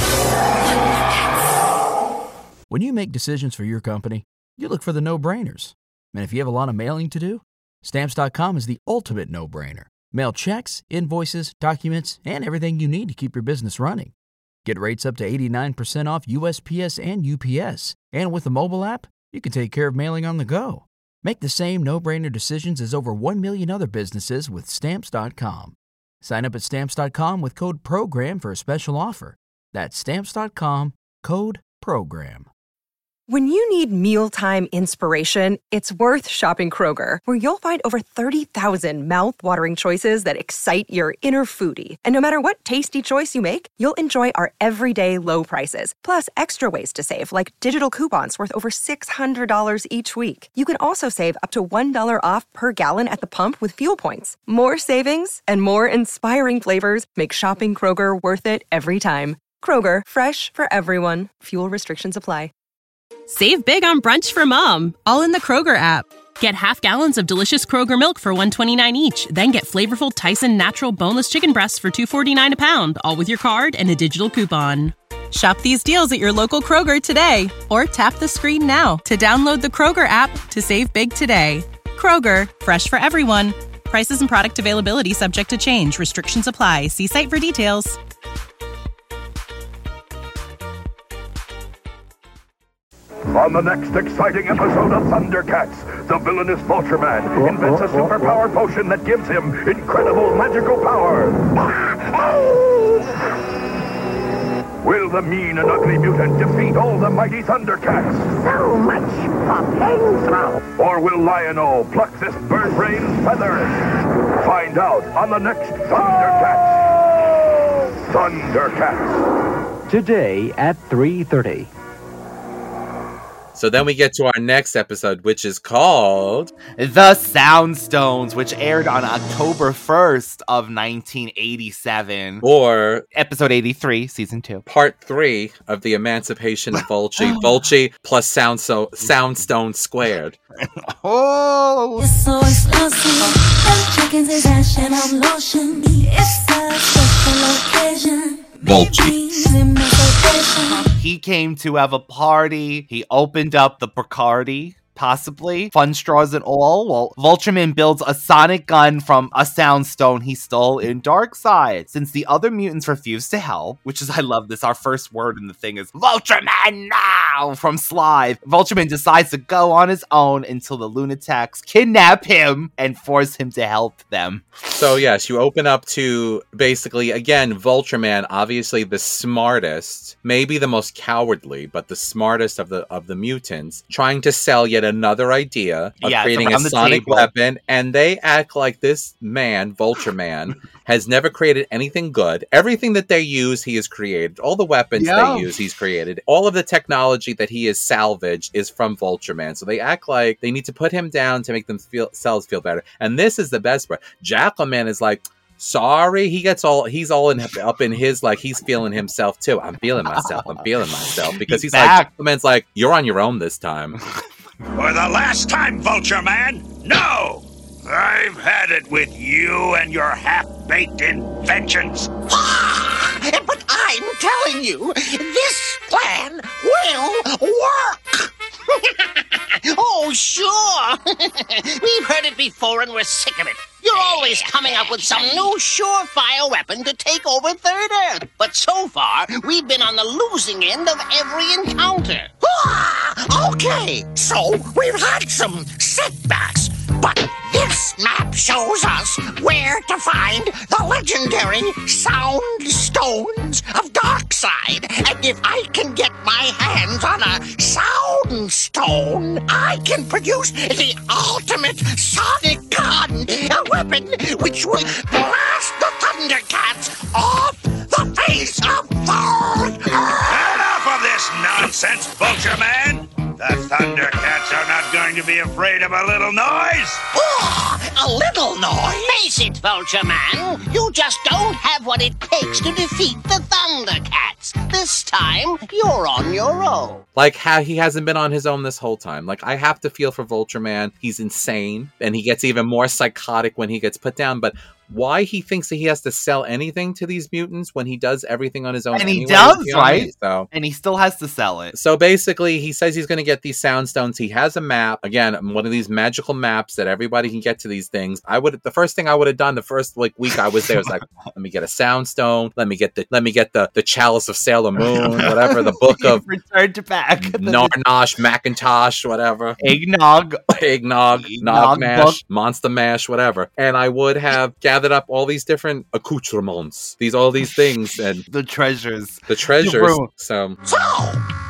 when you make decisions for your company, you look for the no-brainers. And if you have a lot of mailing to do, Stamps dot com is the ultimate no-brainer. Mail checks, invoices, documents, and everything you need to keep your business running. Get rates up to eighty-nine percent off U S P S and U P S. And with the mobile app, you can take care of mailing on the go. Make the same no-brainer decisions as over one million other businesses with Stamps dot com. Sign up at Stamps dot com with code PROGRAM for a special offer. That's Stamps dot com, code PROGRAM. When you need mealtime inspiration, it's worth shopping Kroger, where you'll find over thirty thousand mouth-watering choices that excite your inner foodie. And no matter what tasty choice you make, you'll enjoy our everyday low prices, plus extra ways to save, like digital coupons worth over six hundred dollars each week. You can also save up to one dollar off per gallon at the pump with fuel points. More savings and more inspiring flavors make shopping Kroger worth it every time. Kroger, fresh for everyone. Fuel restrictions apply. Save big on brunch for mom, all in the Kroger app. Get half gallons of delicious Kroger milk for one dollar and twenty-nine cents each. Then get flavorful Tyson natural boneless chicken breasts for two dollars and forty-nine cents a pound, all with your card and a digital coupon. Shop these deals at your local Kroger today, or tap the screen now to download the Kroger app to save big today. Kroger, fresh for everyone. Prices and product availability subject to change. Restrictions apply. See site for details. On the next exciting episode of Thundercats, the villainous Vulture-Man invents a superpower potion that gives him incredible magical power. Will the mean and ugly mutant defeat all the mighty Thundercats? So much for flamethrower. Or will Lion-O pluck this bird-brain's feathers? Find out on the next Thundercats. Thundercats. Today at three thirty. So then we get to our next episode, which is called The Soundstones, which aired on October first of nineteen eighty-seven. Or episode eighty-three, season two. Part three of the Emancipation of Volchi. Volchi plus Sound so- Soundstone squared. Oh! It's so explosive. Them chickens is ashing of lotion. It's a special occasion. Volchi. He came to have a party. He opened up the Bacardi, possibly. Fun straws and all. Well, Vultureman builds a sonic gun from a soundstone he stole in Darkseid. Since the other mutants refuse to help, which is, I love this, our first word in the thing is Vultureman now from Slide. Vultureman decides to go on his own until the Lunatics kidnap him and force him to help them. So yes, you open up to basically, again, Vultureman, obviously the smartest, maybe the most cowardly, but the smartest of the of the mutants, trying to sell yet another idea of Yeah, creating a sonic table. weapon, and they act like this man, Vultureman, has never created anything good. Everything that they use, he has created. All the weapons Yeah. they use, he's created. All of the technology that he has salvaged is from Vultureman. So they act like they need to put him down to make themselves feel better. And this is the best part. Jackalman is like, sorry, he gets all, he's all in, up in his, like, he's feeling himself too. I'm feeling myself. I'm feeling myself. Because he's, He's like, back. Jackalman's like, you're on your own this time. For the last time, Vulture Man, no! I've had it with you and your half-baked inventions. But I'm telling you, this plan will work. Oh, sure. We've heard it before and we're sick of it. You're always coming up with some new surefire weapon to take over Third Earth. But so far, we've been on the losing end of every encounter. Ah, okay, so we've had some setbacks, but this map shows us where to find the legendary Sound Stones of Darkseid. And if I can get my hands on a Sound Stone, I can produce the ultimate sonic gun, a weapon which will blast the Thundercats off the face of Third Earth. Enough of this nonsense, Vulture Man! The Thundercats are not going to be afraid of a little noise! Oh, a little noise? Face it, Vulture Man. You just don't have what it takes to defeat the Thundercats. This time, you're on your own. Like how he hasn't been on his own this whole time. Like, I have to feel for Vultureman. He's insane, and he gets even more psychotic when he gets put down. But why he thinks that he has to sell anything to these mutants when he does everything on his own And he anyway, does, you know what I mean? right? So, and he still has to sell it. so basically, he says he's going to get these sound stones. He has a map. Again, one of these magical maps that everybody can get to these things. I would the first thing I would have done the first like week I was there was like, let me get a sound stone. Let me get the let me get the the Chalice of Sailor Moon, whatever, the book of Return to back. Narnosh, Macintosh, whatever. Eggnog. Eggnog, Eggnog Nog Mash, book. Monster Mash, whatever. And I would have gathered up all these different accoutrements, these all these things, and the treasures. the treasures. room. So So,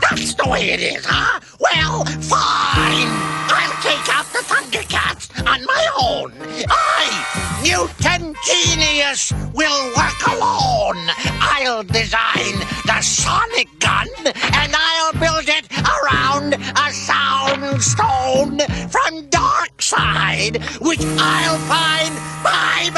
That's the way it is, huh? Well, fine. I'll take out the Thundercats on my own. I, Mutant Genius, will work alone. I'll design the sonic gun, and I'll build it around a sound stone from Darkside, which I'll find by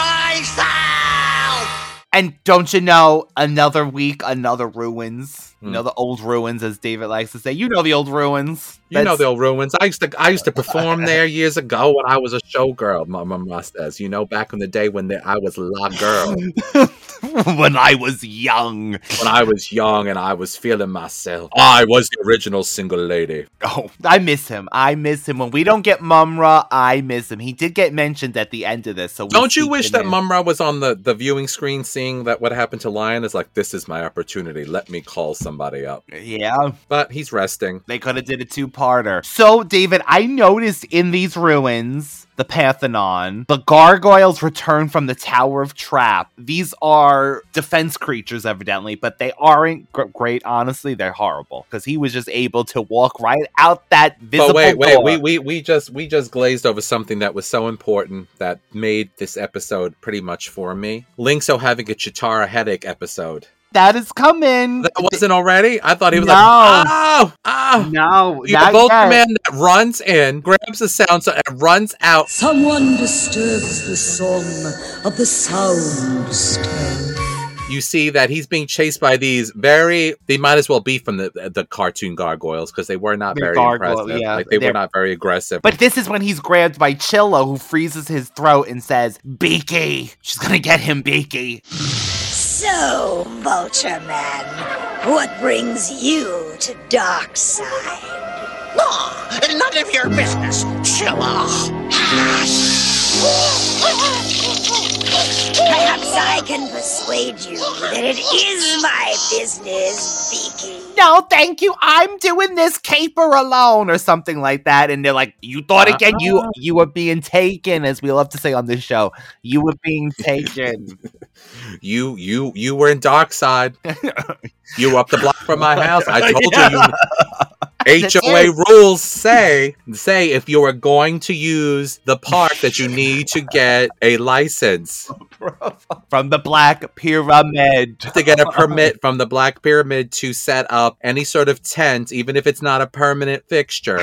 myself. And don't you know, another week, another ruins. Hmm. You know, the old ruins, as David likes to say. You know the old ruins. You know the old ruins. I used to I used to perform there years ago when I was a showgirl, my mama says. You know, back in the day when the, I was la girl. When I was young. When I was young and I was feeling myself. I was the original single lady. Oh, I miss him. I miss him. When we don't get Mumra, I miss him. He did get mentioned at the end of this. So we Don't you sneak wish him that in. Mumra was on the, the viewing screen seeing that what happened to Lion is like, this is my opportunity. Let me call somebody up. Yeah. But he's resting. They could have did a two-parter. So, David, I noticed in these ruins, the Pantheon, the gargoyles return from the Tower of Trap. These are defense creatures, evidently, but they aren't gr- great. Honestly, they're horrible because he was just able to walk right out that visible But wait, wait, door. we, we we just we just glazed over something that was so important that made this episode pretty much for me. Linkso having a Chitara headache episode. That is coming. That wasn't already? I thought he was No. like, oh, oh. No, You not both yet. man that runs in, grabs the sound so and runs out. Someone disturbs the song of the sound stone. You see that he's being chased by these very, they might as well be from the the cartoon gargoyles because they were not They're very gargoyle, impressive. yeah, like they they're- were not very aggressive. But this is when he's grabbed by Chillo, who freezes his throat and says, Beaky. She's gonna get him, Beaky. So, Vulture Man, what brings you to Darkside? No, none of your business, Chilla. Perhaps I can persuade you that it is my business, Beaky. No, thank you. I'm doing this caper alone, or something like that. And they're like, "You thought again? You you were being taken," as we love to say on this show. You were being taken. You you you were in Darkside. You were up the block from my house. I told you. you H O A rules say say if you are going to use the park that you need to get a license From the Black Pyramid. to get a permit from the Black Pyramid to set up any sort of tent, even if it's not a permanent fixture,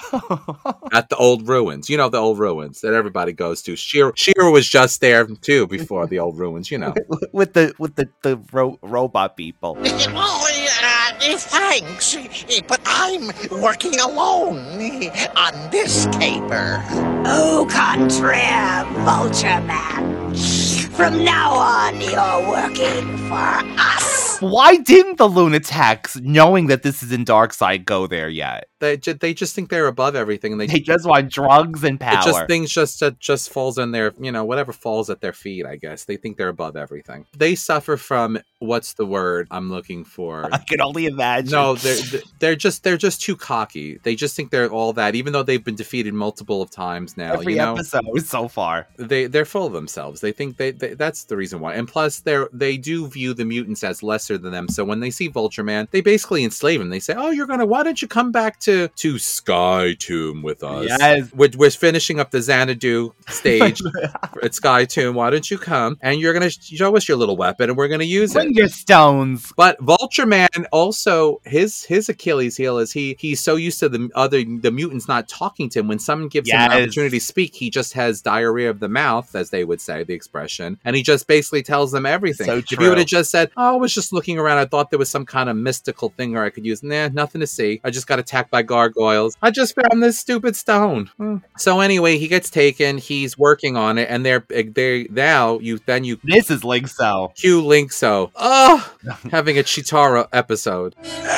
at the old ruins. You know, the old ruins that everybody goes to. Shira, Shira was just there too before the old ruins. You know, with the with the the ro- robot people. Oh, uh, thanks, but I'm working alone on this caper. Au contraire, Vulture Man. From now on, you're working for us. Why didn't the Lunatics, knowing that this is in Darkside, go there yet? they ju- they just think they're above everything, and they, They just want drugs and power. It just things just uh, just falls in their, you know, whatever falls at their feet. I guess they think they're above everything. They suffer from what's the word I'm looking for? I can only imagine. No, they're they're just they're just too cocky. They just think they're all that, even though they've been defeated multiple of times now. Every you know? episode so far. They they're full of themselves. They think they, they that's the reason why. And plus, they're they do view the mutants as lesser than them. So when they see Vulture Man, they basically enslave him. They say, "Oh, you're gonna why don't you come back to to Sky Tomb with us?" Yes. We're, we're finishing up the Xanadu stage at Sky Tomb. Why don't you come and you're gonna show us your little weapon and we're gonna use Bring it. your stones. But Vulture Man also his his Achilles heel is he he's so used to the other the mutants not talking to him. When someone gives him an Yes. opportunity to speak, he just has diarrhea of the mouth, as they would say, the expression, and he just basically tells them everything. So If true. you would have just said, "Oh, I was just looking around, I thought there was some kind of mystical thing where I could use," nah, nothing to see. I just got attacked by gargoyles. I just found this stupid stone. Hmm. So anyway, he gets taken. He's working on it, and they're they now you then you This is Linkso. cue Linkso. Oh, having a Chitara episode.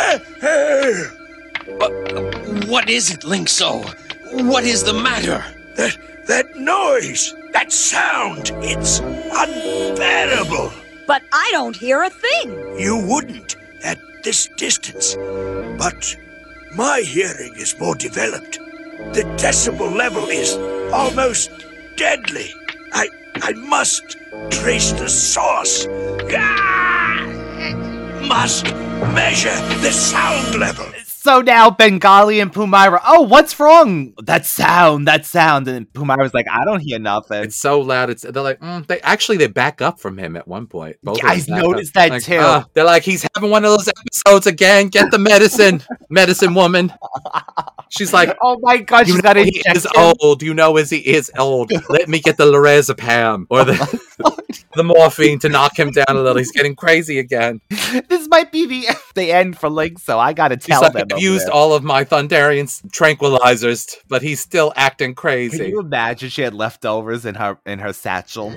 What is it, Linkso? What is the matter? That, that noise, that sound, it's unbearable. But I don't hear a thing. You wouldn't at this distance, but my hearing is more developed. The decibel level is almost deadly. I, I must trace the source. Ah! Must measure the sound level. So now Bengali and Pumaira, oh, what's wrong? That sound, that sound. And Pumaira's like, I don't hear nothing. It's so loud. It's they're like, mm, they actually they back up from him at one point. Both yeah, I noticed that like, too. Uh, they're like, he's having one of those episodes again. Get the medicine, medicine woman. She's like, oh my god, she's got he is old. You know, as he is old. Let me get the lorazepam or the the morphine to knock him down a little. He's getting crazy again. This might be the the end for Link, so I gotta tell like, them. I've used there. all of my Thunderian tranquilizers, but he's still acting crazy. Can you imagine she had leftovers in her in her satchel?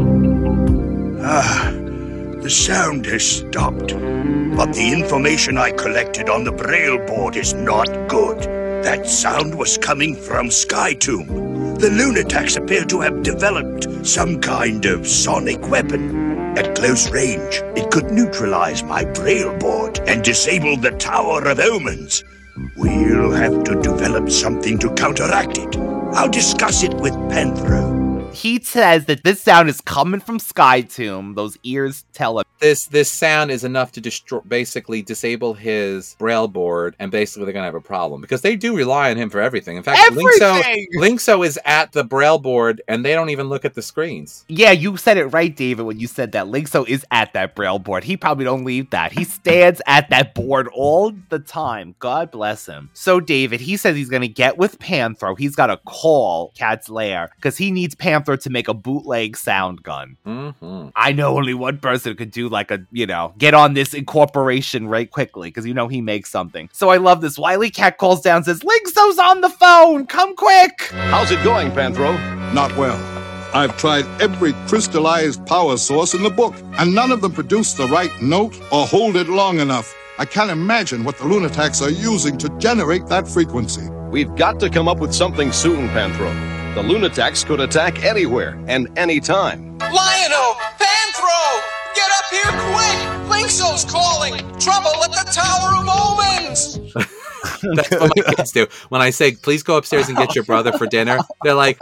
Ah, the sound has stopped, but the information I collected on the Braille board is not good. That sound was coming from Skytomb. The Lunatics appear to have developed some kind of sonic weapon. At close range, it could neutralize my Braille board and disable the Tower of Omens. We'll have to develop something to counteract it. I'll discuss it with Panthro. He says that this sound is coming from Skytomb. Those ears tell him. This this sound is enough to destroy, basically disable his Braille board, and basically they're gonna have a problem because they do rely on him for everything. In fact, everything! Linkso, Linkso is at the Braille board, and they don't even look at the screens. Yeah, you said it right, David, when you said that. Linkso is at that Braille board. He probably don't leave that. He stands at that board all the time. God bless him. So, David, he says he's gonna get with Panthro. He's got to call Cat's Lair because he needs Panthro to make a bootleg sound gun. Mm-hmm. I know only one person could do like a, you know, get on this incorporation right quickly because you know he makes something. So I love this. Wily Cat calls down and says, Linkso's on the phone. Come quick. How's it going, Panthro? Not well. I've tried every crystallized power source in the book, and none of them produce the right note or hold it long enough. I can't imagine what the Lunatics are using to generate that frequency. We've got to come up with something soon, Panthro. The Lunatics could attack anywhere and anytime. Lion-O! Panthro! Get up here quick! Linkso's calling! Trouble at the Tower of Omens! That's what my kids do. When I say, please go upstairs and get your brother for dinner, they're like,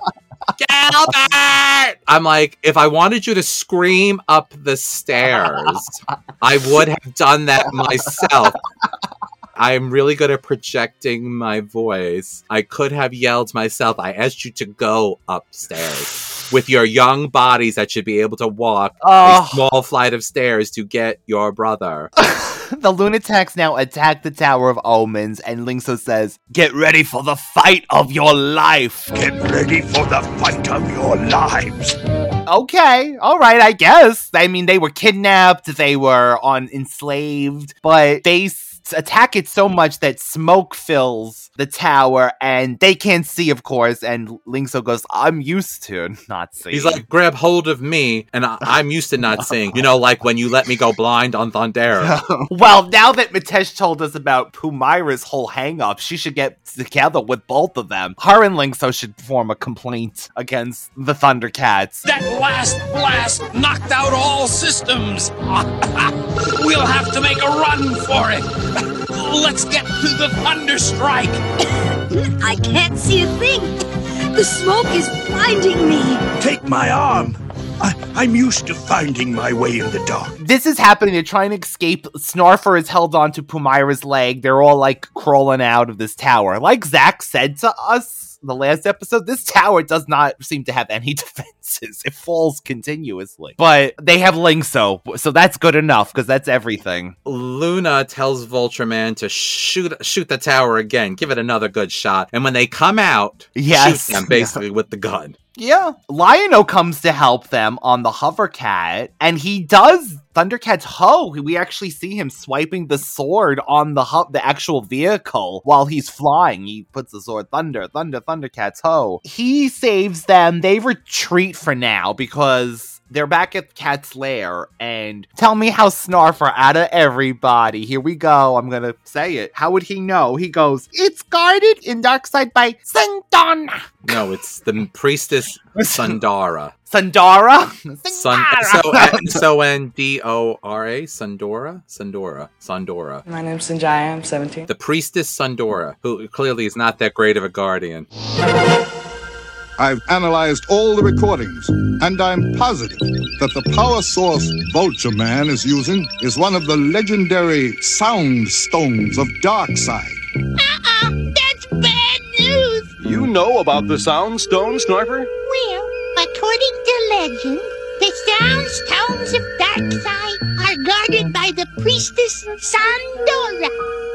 Gilbert! I'm like, if I wanted you to scream up the stairs, I would have done that myself. I'm really good at projecting my voice. I could have yelled myself. I asked you to go upstairs with your young bodies that should be able to walk oh. a small flight of stairs to get your brother. The Lunatics now attack the Tower of Omens, and Linkso says, get ready for the fight of your life. Get ready for the fight of your lives. Okay, all right, I guess. I mean, they were kidnapped, they were on enslaved, but they s- attack it so much that smoke fills the tower, and they can't see, of course, and Linkso goes, I'm used to not seeing. He's like, grab hold of me, and I- I'm used to not seeing. You know, like when you let me go blind on Thundera. Well, now that Mitesh told us about Pumaira's whole hang-up, she should get together with both of them. Her and Linkso should form a complaint against the Thundercats. That last blast knocked out all systems. We'll have to make a run for it. Let's get to the Thunder Strike. I can't see a thing. The smoke is blinding me. Take my arm. I, I'm used to finding my way in the dark. This is happening. They're trying to escape. Snarfer is held onto Pumaira's leg. They're all like crawling out of this tower. Like Zach said to us the last episode, this tower does not seem to have any defenses. It falls continuously. But they have Linkso, so that's good enough because that's everything. Luna tells Vultureman to shoot shoot the tower again. Give it another good shot. And when they come out, yes. shoot them basically yeah. with the gun. Yeah. Lion-O comes to help them on the Hovercat, and he does Thundercat's hoe. We actually see him swiping the sword on the hu- the actual vehicle while he's flying. He puts the sword, Thunder, Thunder, Thundercat's hoe. He saves them. They retreat for now because they're back at Cat's Lair, and tell me how Snarfer out of everybody. Here we go. I'm gonna say it. How would he know? He goes, it's guarded in Darkside by Sundon. No, it's the priestess Sundara. Sundara? Sun- so, S O N D O R A? Sundora? Sundora. Sundora. My name's Sanjaya. I'm seventeen. The priestess Sundora, who clearly is not that great of a guardian. I've analyzed all the recordings, and I'm positive that the power source Vulture Man is using is one of the legendary sound stones of Darkseid. Uh-uh, that's bad news. You know about the sound stone, Snarfer? Well, according to legend, the sound stones of Darkseid are guarded by the priestess Sandora.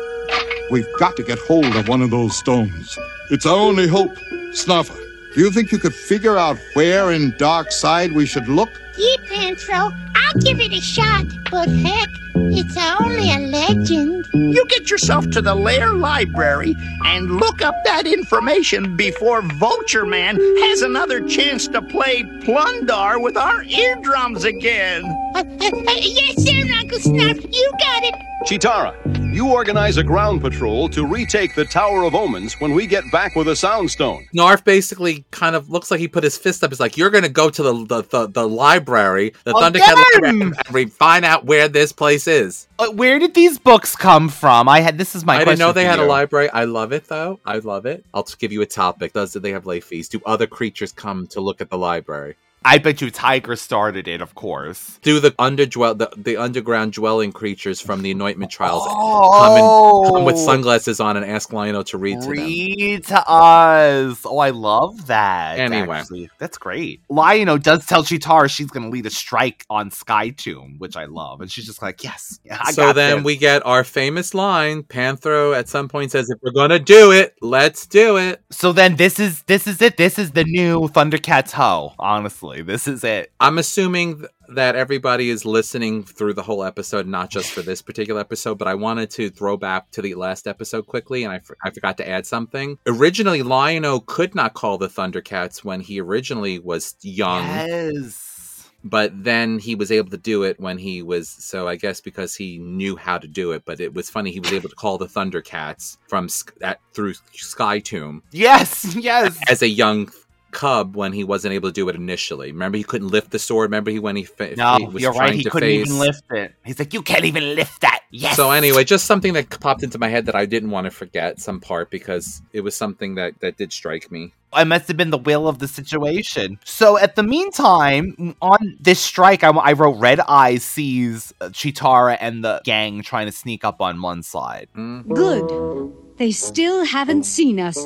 We've got to get hold of one of those stones. It's our only hope. Snarfer, do you think you could figure out where in Darkseid we should look? Yeah, Panthro, I'll give it a shot, but heck, it's only a legend. You get yourself to the Lair Library and look up that information before Vulture Man has another chance to play Plundar with our eardrums again. Uh, uh, uh, yes, sir, Uncle Snarf, you got it. Chitara, you organize a ground patrol to retake the Tower of Omens when we get back with a sound stone. Snarf basically kind of looks like he put his fist up. He's like, you're going to go to the the, the, the library, the Thundercat library, and we find out where this place is. Uh, where did these books come from? I had this is my I question didn't know they for had you. a library. I love it, though. I love it. I'll just give you a topic. Does do they have late fees? Do other creatures come to look at the library? I bet you Tiger started it, of course. Do the underdwell the, the underground dwelling creatures from the Anointment Trials Oh. come, and, come with sunglasses on and ask Lionel to read to them? Read to us. Oh, I love that. Anyway. actually. That's great. Lionel does tell Chitara she's going to lead a strike on Sky Tomb, which I love. And she's just like, yes, yeah, I so got then this. we get our famous line. Panthro at some point says, if we're going to do it, let's do it. So then this is this is it. This is the new Thundercats Ho. Honestly, this is it. I'm assuming th- that everybody is listening through the whole episode, not just for this particular episode, but I wanted to throw back to the last episode quickly, and I, f- I forgot to add something. Originally, Lion-O could not call the Thundercats when he originally was young. Yes. But then he was able to do it when he was, so I guess because he knew how to do it, but it was funny, he was able to call the Thundercats from Sk- at, through Sky Tomb. Yes, yes. As a young cub when he wasn't able to do it initially. Remember, he couldn't lift the sword. Remember, he when he, fa- No, he was you're right. trying He to couldn't face. even lift it. He's like, you can't even lift that. Yes. So anyway, just something that popped into my head that I didn't want to forget some part because it was something that that did strike me. I must have been the will of the situation. So at the meantime, on this strike, I, I wrote Red Eye sees Chitara and the gang trying to sneak up on one side. Mm-hmm. Good. They still haven't seen us.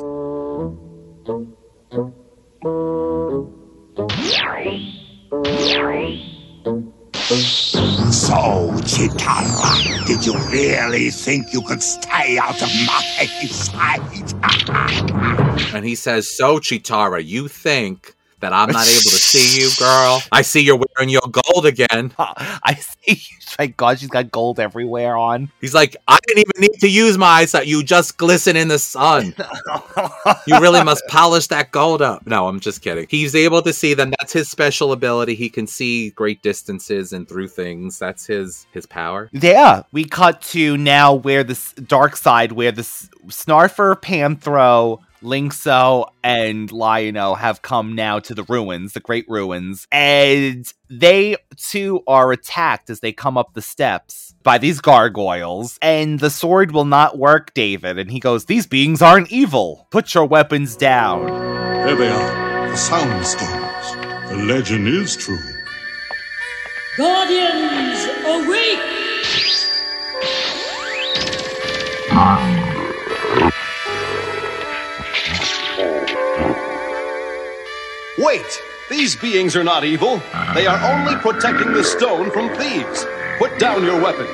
So, Chitara, did you really think you could stay out of my sight? And he says, so Chitara, you think that I'm not able to see you, girl? I see you're wearing your gold again. I see. Thank God she's got gold everywhere on. He's like, I didn't even need to use my eyesight. You just glisten in the sun. You really must polish that gold up. No, I'm just kidding. He's able to see them. That's his special ability. He can see great distances and through things. That's his his power. Yeah. We cut to now where the s- dark side, where the s- Snarfer, Panthro, Linkso, and Lion-O have come now to the ruins, the great ruins, and they too are attacked as they come up the steps by these gargoyles, and the sword will not work, David, and he goes, these beings aren't evil. Put your weapons down. There they are, the sound stones. The legend is true. Guardians, awake! Wait! These beings are not evil. They are only protecting the stone from thieves. Put down your weapons.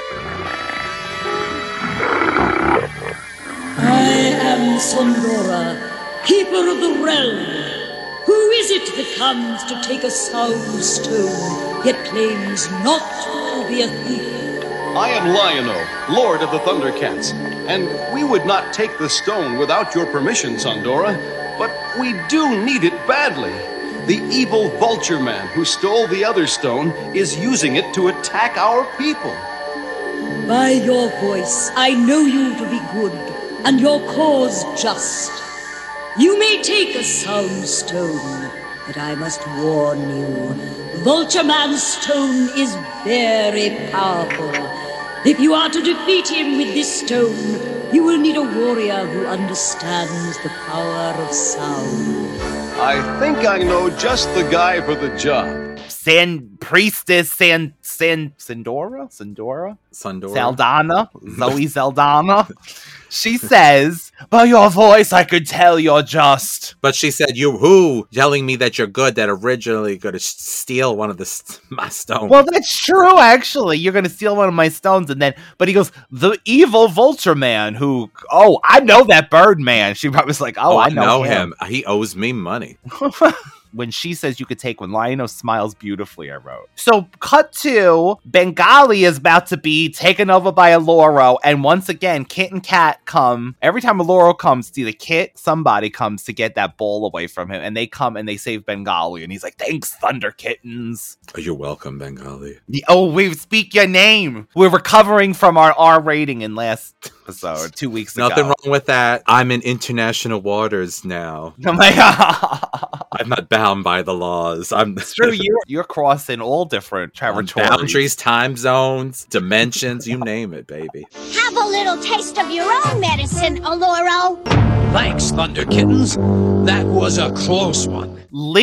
I am Sandora, keeper of the realm. Who is it that comes to take a sound stone, yet claims not to be a thief? I am Lion-O, Lord of the Thundercats, and we would not take the stone without your permission, Sandora, but we do need it badly. The evil Vulture Man who stole the other stone is using it to attack our people. By your voice, I know you to be good, and your cause just. You may take a sound stone, but I must warn you, Vulture Man's stone is very powerful. If you are to defeat him with this stone, you will need a warrior who understands the power of sound. I think I know just the guy for the job. San Priestess San San Sandora? Sandora? Sandora. Saldana? Zoe Saldana? She says, by your voice I could tell you're just. But she said, you who? Telling me that you're good, that originally going to steal one of the st- my stones. Well, that's true, actually. You're going to steal one of my stones. And then, but he goes, the evil vulture man who, oh, I know that bird man. She probably was like, oh, oh I I know, know him. him. He owes me money. When she says you could take one, Lion-O smiles beautifully, I wrote. So, cut to, Bengali is about to be taken over by Aloro, and once again, Kit and Kat come. Every time Aloro comes, to the Kit, somebody comes to get that ball away from him, and they come and they save Bengali, and he's like, thanks, Thunder Kittens. Oh, you're welcome, Bengali. The, oh, we speak your name. We're recovering from our R rating in last episode, two weeks ago. Nothing wrong with that. I'm in international waters now. Oh my god. I'm not bound by the laws. I'm It's true, you're, you're crossing all different territories. Boundaries, time zones, dimensions, you name it, baby. Have a little taste of your own medicine, Aloro. Thanks, Thunder Kittens. That was a close one.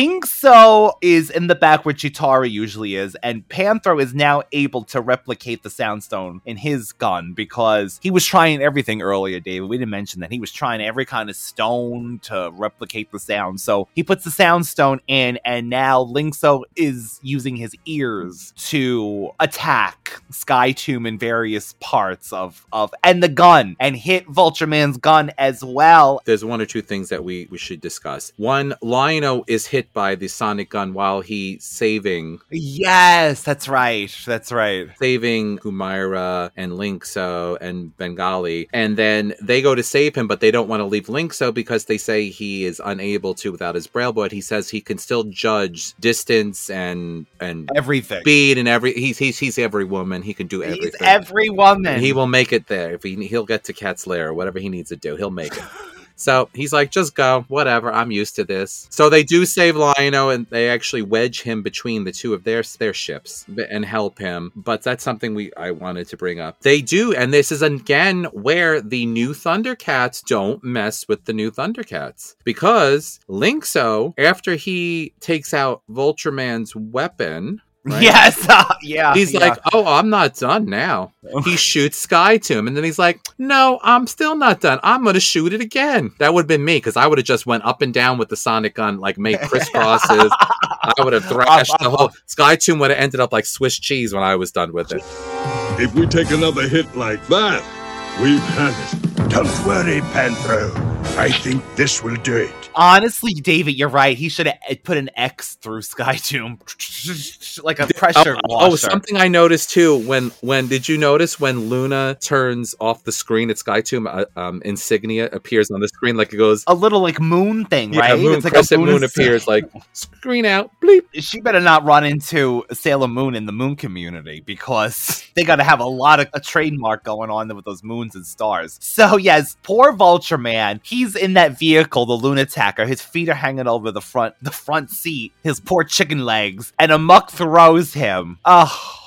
Linkso is in the back where Chitara usually is, and Panthro is now able to replicate the Soundstone in his gun because he was trying everything earlier, David. We didn't mention that. He was trying every kind of stone to replicate the sound. So he puts the Soundstone in, and now Linkso is using his ears to attack Sky Tomb in various parts of, of and the gun, and hit Vulture Man's gun as well. There's one or two things that we, we should discuss. One, Lion-O is hit by the sonic gun while he's saving. Yes, that's right. That's right. Saving Humaira and Linkso and Bengali. And then they go to save him, but they don't want to leave Linkso because they say he is unable to without his braille. But he says he can still judge distance and and everything. Speed and every he's he's he's every woman. He can do everything. He's every woman. And he will make it there. If he he'll get to Cat's Lair or whatever he needs to do, he'll make it. So he's like, just go, whatever, I'm used to this. So they do save Lion-O, and they actually wedge him between the two of their their ships and help him. But that's something we I wanted to bring up. They do, and this is again where the new Thundercats don't mess with the new Thundercats. Because Linkso, after he takes out Vulture Man's weapon... Right? Yes, uh, yeah. He's yeah. like, oh, I'm not done now. He shoots Sky Tomb, and then he's like, no, I'm still not done. I'm going to shoot it again. That would have been me, because I would have just went up and down with the sonic gun, like made crisscrosses. I would have thrashed the whole... Sky Tomb would have ended up like Swiss cheese when I was done with it. If we take another hit like that, we've had it. Don't worry, Panthro. I think this will do it. Honestly, David, you're right. He should have put an X through Sky Tomb, like a pressure oh, washer. Oh, something I noticed too. When when did you notice when Luna turns off the screen at Sky Tomb, uh, um, insignia appears on the screen, like it goes a little like moon thing, yeah, right? Moon, it's like crescent a moon, moon appears, like screen out, bleep. She better not run into Sailor Moon in the Moon community because they got to have a lot of a trademark going on with those moons and stars. So yes, poor Vulture Man. He's in that vehicle, the Lunatacker. His feet are hanging over the front, the front seat. His poor chicken legs, and Amok throws him. Oh,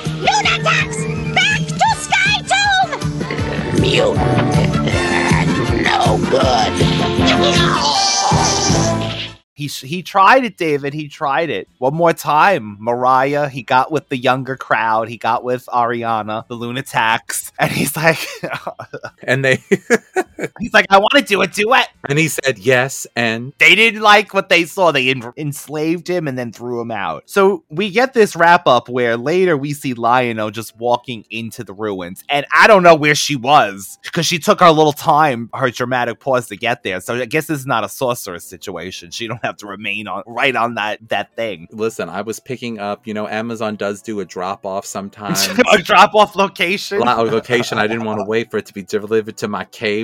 Lunatax, back to Sky Tomb. Mutant, no good. He he tried it, David. He tried it. One more time. Mariah, he got with the younger crowd. He got with Ariana, the Lunatax. And he's like... and they... he's like, I want to do a duet. And he said yes, and... They didn't like what they saw. They en- enslaved him and then threw him out. So we get this wrap-up where later we see Lion-O just walking into the ruins. And I don't know where she was, because she took her little time, her dramatic pause to get there. So I guess this is not a sorceress situation. She don't have to remain on right on that that thing. Listen, I was picking up, you know, Amazon does do a drop off sometimes. A drop off location. A location. I didn't want to wait for it to be delivered to my cave. They don't come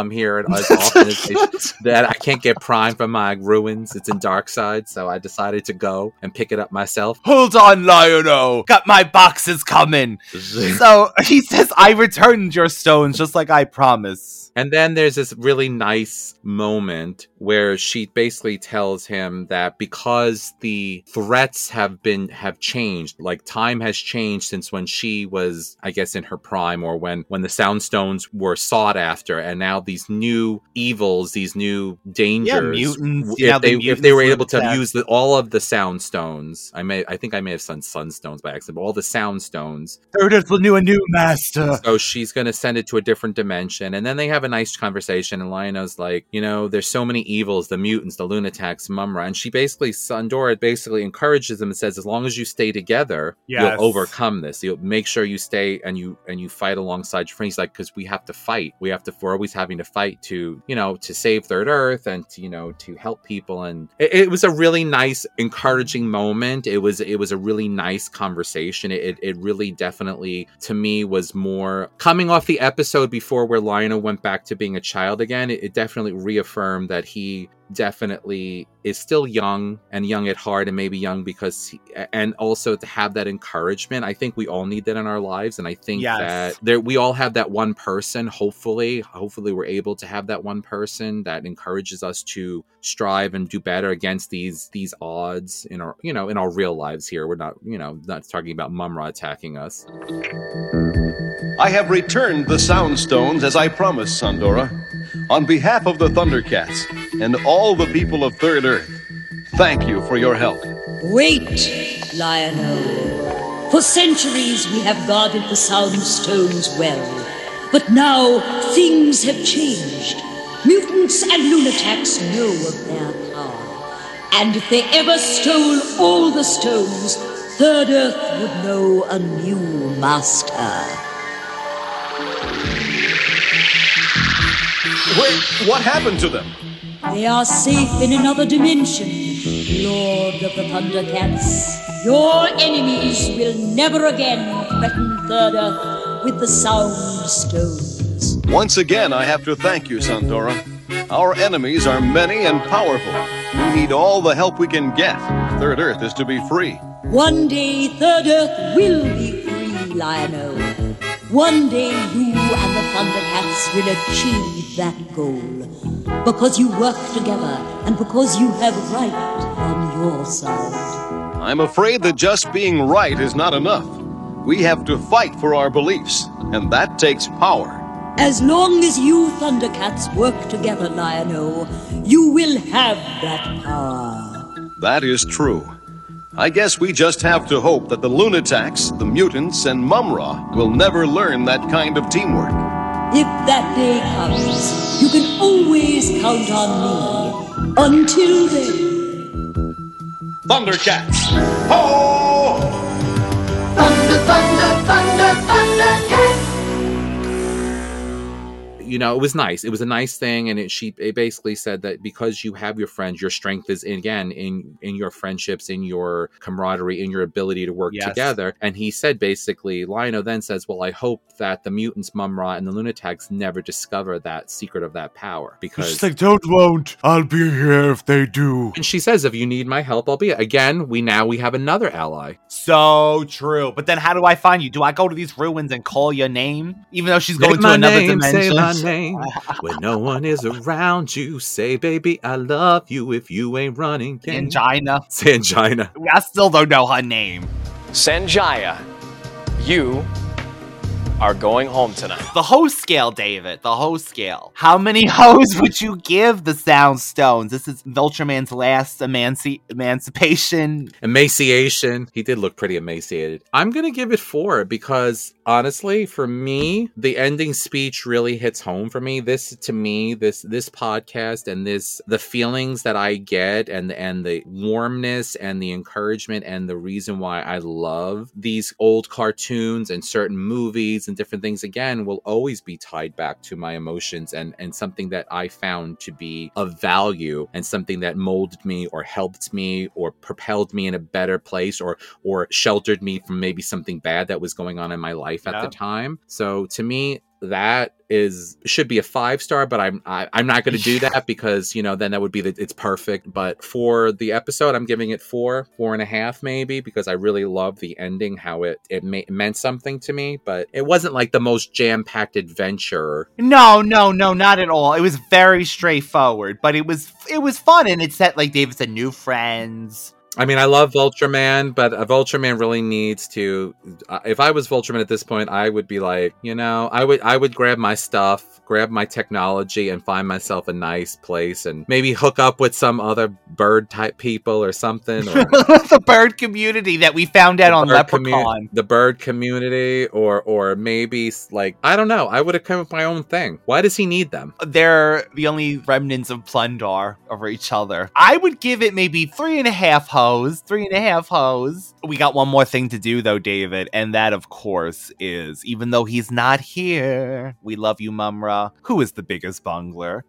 come here as often as they, that I can't get Prime from my ruins. It's in Darkside, so I decided to go and pick it up myself. Hold on, Lion-O. Got my boxes coming. So he says, I returned your stones just like I promised. And then there's this really nice moment where she basically tells him that because the threats have been have changed, like time has changed since when she was, I guess, in her prime, or when when the Soundstones were sought after, and now these new evils, these new dangers, yeah, mutants, if yeah, they the if they were able to attack. use the, all of the Soundstones, I may I think I may have said Sunstones by accident, but all the Soundstones. Third Earth will new a new master. So she's going to send it to a different dimension, and then they have a nice conversation, and Lion-O's like, you know, there's so many evils, the mutants, the Lunatics, Mumra, and she basically, Sandora basically encourages them and says, as long as you stay together, Yes. you'll overcome this. You'll make sure you stay and you and you fight alongside your friends. Like, because we have to fight. We have to. We're always having to fight to, you know, to save Third Earth and to, you know, to help people. And it, it was a really nice, encouraging moment. It was it was a really nice conversation. It it really definitely to me was more coming off the episode before where Lion-O went back to being a child again. It, it definitely reaffirmed that he definitely is still young and young at heart, and maybe young because he, and also to have that encouragement. I think we all need that in our lives, and I think Yes. that there we all have that one person. Hopefully, hopefully we're able to have that one person that encourages us to strive and do better against these these odds in our you know in our real lives here. We're not you know not talking about Mumra attacking us. I have returned the Soundstones as I promised, Sandora. On behalf of the Thundercats and all the people of Third Earth, thank you for your help. Wait, Lion-O. For centuries we have guarded the Soundstones well. But now things have changed. Mutants and Lunatics know of their power. And if they ever stole all the stones, Third Earth would know a new master. Wait, what happened to them? They are safe in another dimension, Lord of the Thundercats. Your enemies will never again threaten Third Earth with the Sound Stones. Once again, I have to thank you, Sandora. Our enemies are many and powerful. We need all the help we can get. Third Earth is to be free. One day Third Earth will be free, Lion-O. One day you and the Thundercats will achieve that goal. Because you work together and because you have right on your side. I'm afraid that just being right is not enough. We have to fight for our beliefs, and that takes power. As long as you Thundercats work together, Lion-O, you will have that power. That is true. I guess we just have to hope that the Lunatics, the mutants, and Mumra will never learn that kind of teamwork. If that day comes, you can always count on me. Until then. Thundercats! Ho! Thunder, thunder, thunder, Thundercats! You know, it was nice. It was a nice thing, and it she it basically said that because you have your friends, your strength is in, again in in your friendships, in your camaraderie, in your ability to work Yes. together. And he said basically, Lion-O then says, "Well, I hope that the mutants, Mumra, and the Lunatics never discover that secret of that power because." She's like, don't won't. I'll be here if they do. And she says, "If you need my help, I'll be." Again, we now we have another ally. So true. But then how do I find you? Do I go to these ruins and call your name? Even though she's going Say to my another name, say dimension. my name. When no one is around you, say, baby, I love you if you ain't running. Angina. Sangina. I still don't know her name. Sanjaya, you are going home tonight. The host scale, David. The host scale. How many hoes would you give the Soundstones? This is Viltruman's last emanci- emancipation. Emaciation. He did look pretty emaciated. I'm going to give it four because, honestly, for me, the ending speech really hits home for me. This, to me, this this podcast and this, the feelings that I get and, and the warmness and the encouragement and the reason why I love these old cartoons and certain movies and different things, again, will always be tied back to my emotions and, and something that I found to be of value and something that molded me or helped me or propelled me in a better place or or sheltered me from maybe something bad that was going on in my life at Yeah. the time. So to me, that is should be a five star, but I'm I, I'm not going to do that because you know then that would be that it's perfect. But for the episode, I'm giving it four, four and a half maybe because I really love the ending, how it it ma- meant something to me. But it wasn't like the most jam packed adventure. No, no, no, not at all. It was very straightforward, but it was it was fun, and it set, like David said, new friends. I mean, I love Vultureman, but a Vultureman really needs to. Uh, if I was Vultureman at this point, I would be like, you know, I would I would grab my stuff, grab my technology, and find myself a nice place, and maybe hook up with some other bird type people or something. Or the bird community that we found out on Leprechaun. Commu- the bird community, or or maybe like I don't know. I would have come up with my own thing. Why does he need them? They're the only remnants of Plundar over each other. I would give it maybe three and a half hoes, three and a half hoes. We got one more thing to do though, David, and that of course is, even though he's not here, we love you, Mumra. Who is the biggest bungler?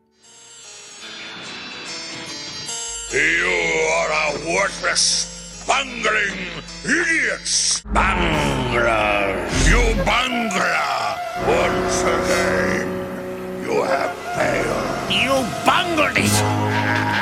You are a worthless, bungling idiots! Bunglers! You bungler! Once again, you have failed. You bungled it!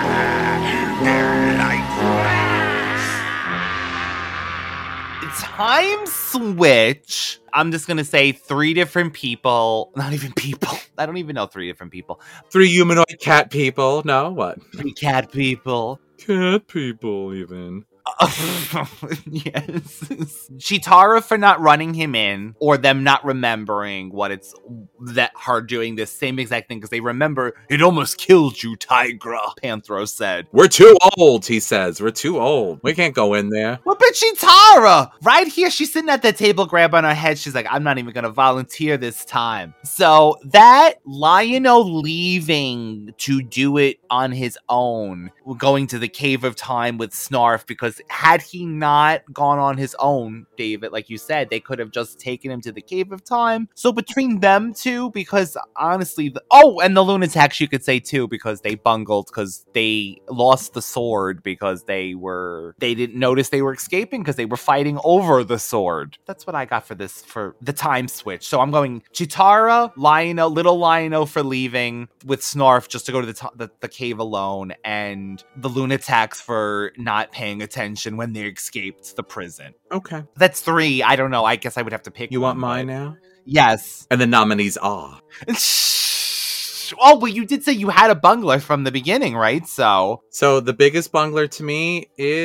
Time switch. I'm just gonna say three different people. Not even people. I don't even know three different people. Three humanoid cat people. No, what? Three cat people. Cat people, even. Yes. Chitara for not running him in, or them not remembering what it's that her doing this same exact thing because they remember it almost killed you, Tigra. Panthro said. We're too old, he says. We're too old. We can't go in there. Well, but Chitara! Right here, she's sitting at the table, grab on her head. She's like, I'm not even gonna volunteer this time. So that Lion-O leaving to do it on his own, going to the Cave of Time with Snarf, because had he not gone on his own, David, like you said, they could have just taken him to the Cave of Time. So between them two, because honestly, the, oh, and the Lunatics, you could say too, because they bungled, because they lost the sword, because they were, they didn't notice they were escaping, because they were fighting over the sword. That's what I got for this, for the time switch. So I'm going Chitara, Lion-O, little Lion-O for leaving with Snarf just to go to the, t- the, the cave alone, and the Lunatics for not paying attention when they escaped the prison. Okay. That's three. I don't know. I guess I would have to pick You one, want mine but... now? Yes. And the nominees are... Oh, well, you did say you had a bungler from the beginning, right? So... So the biggest bungler to me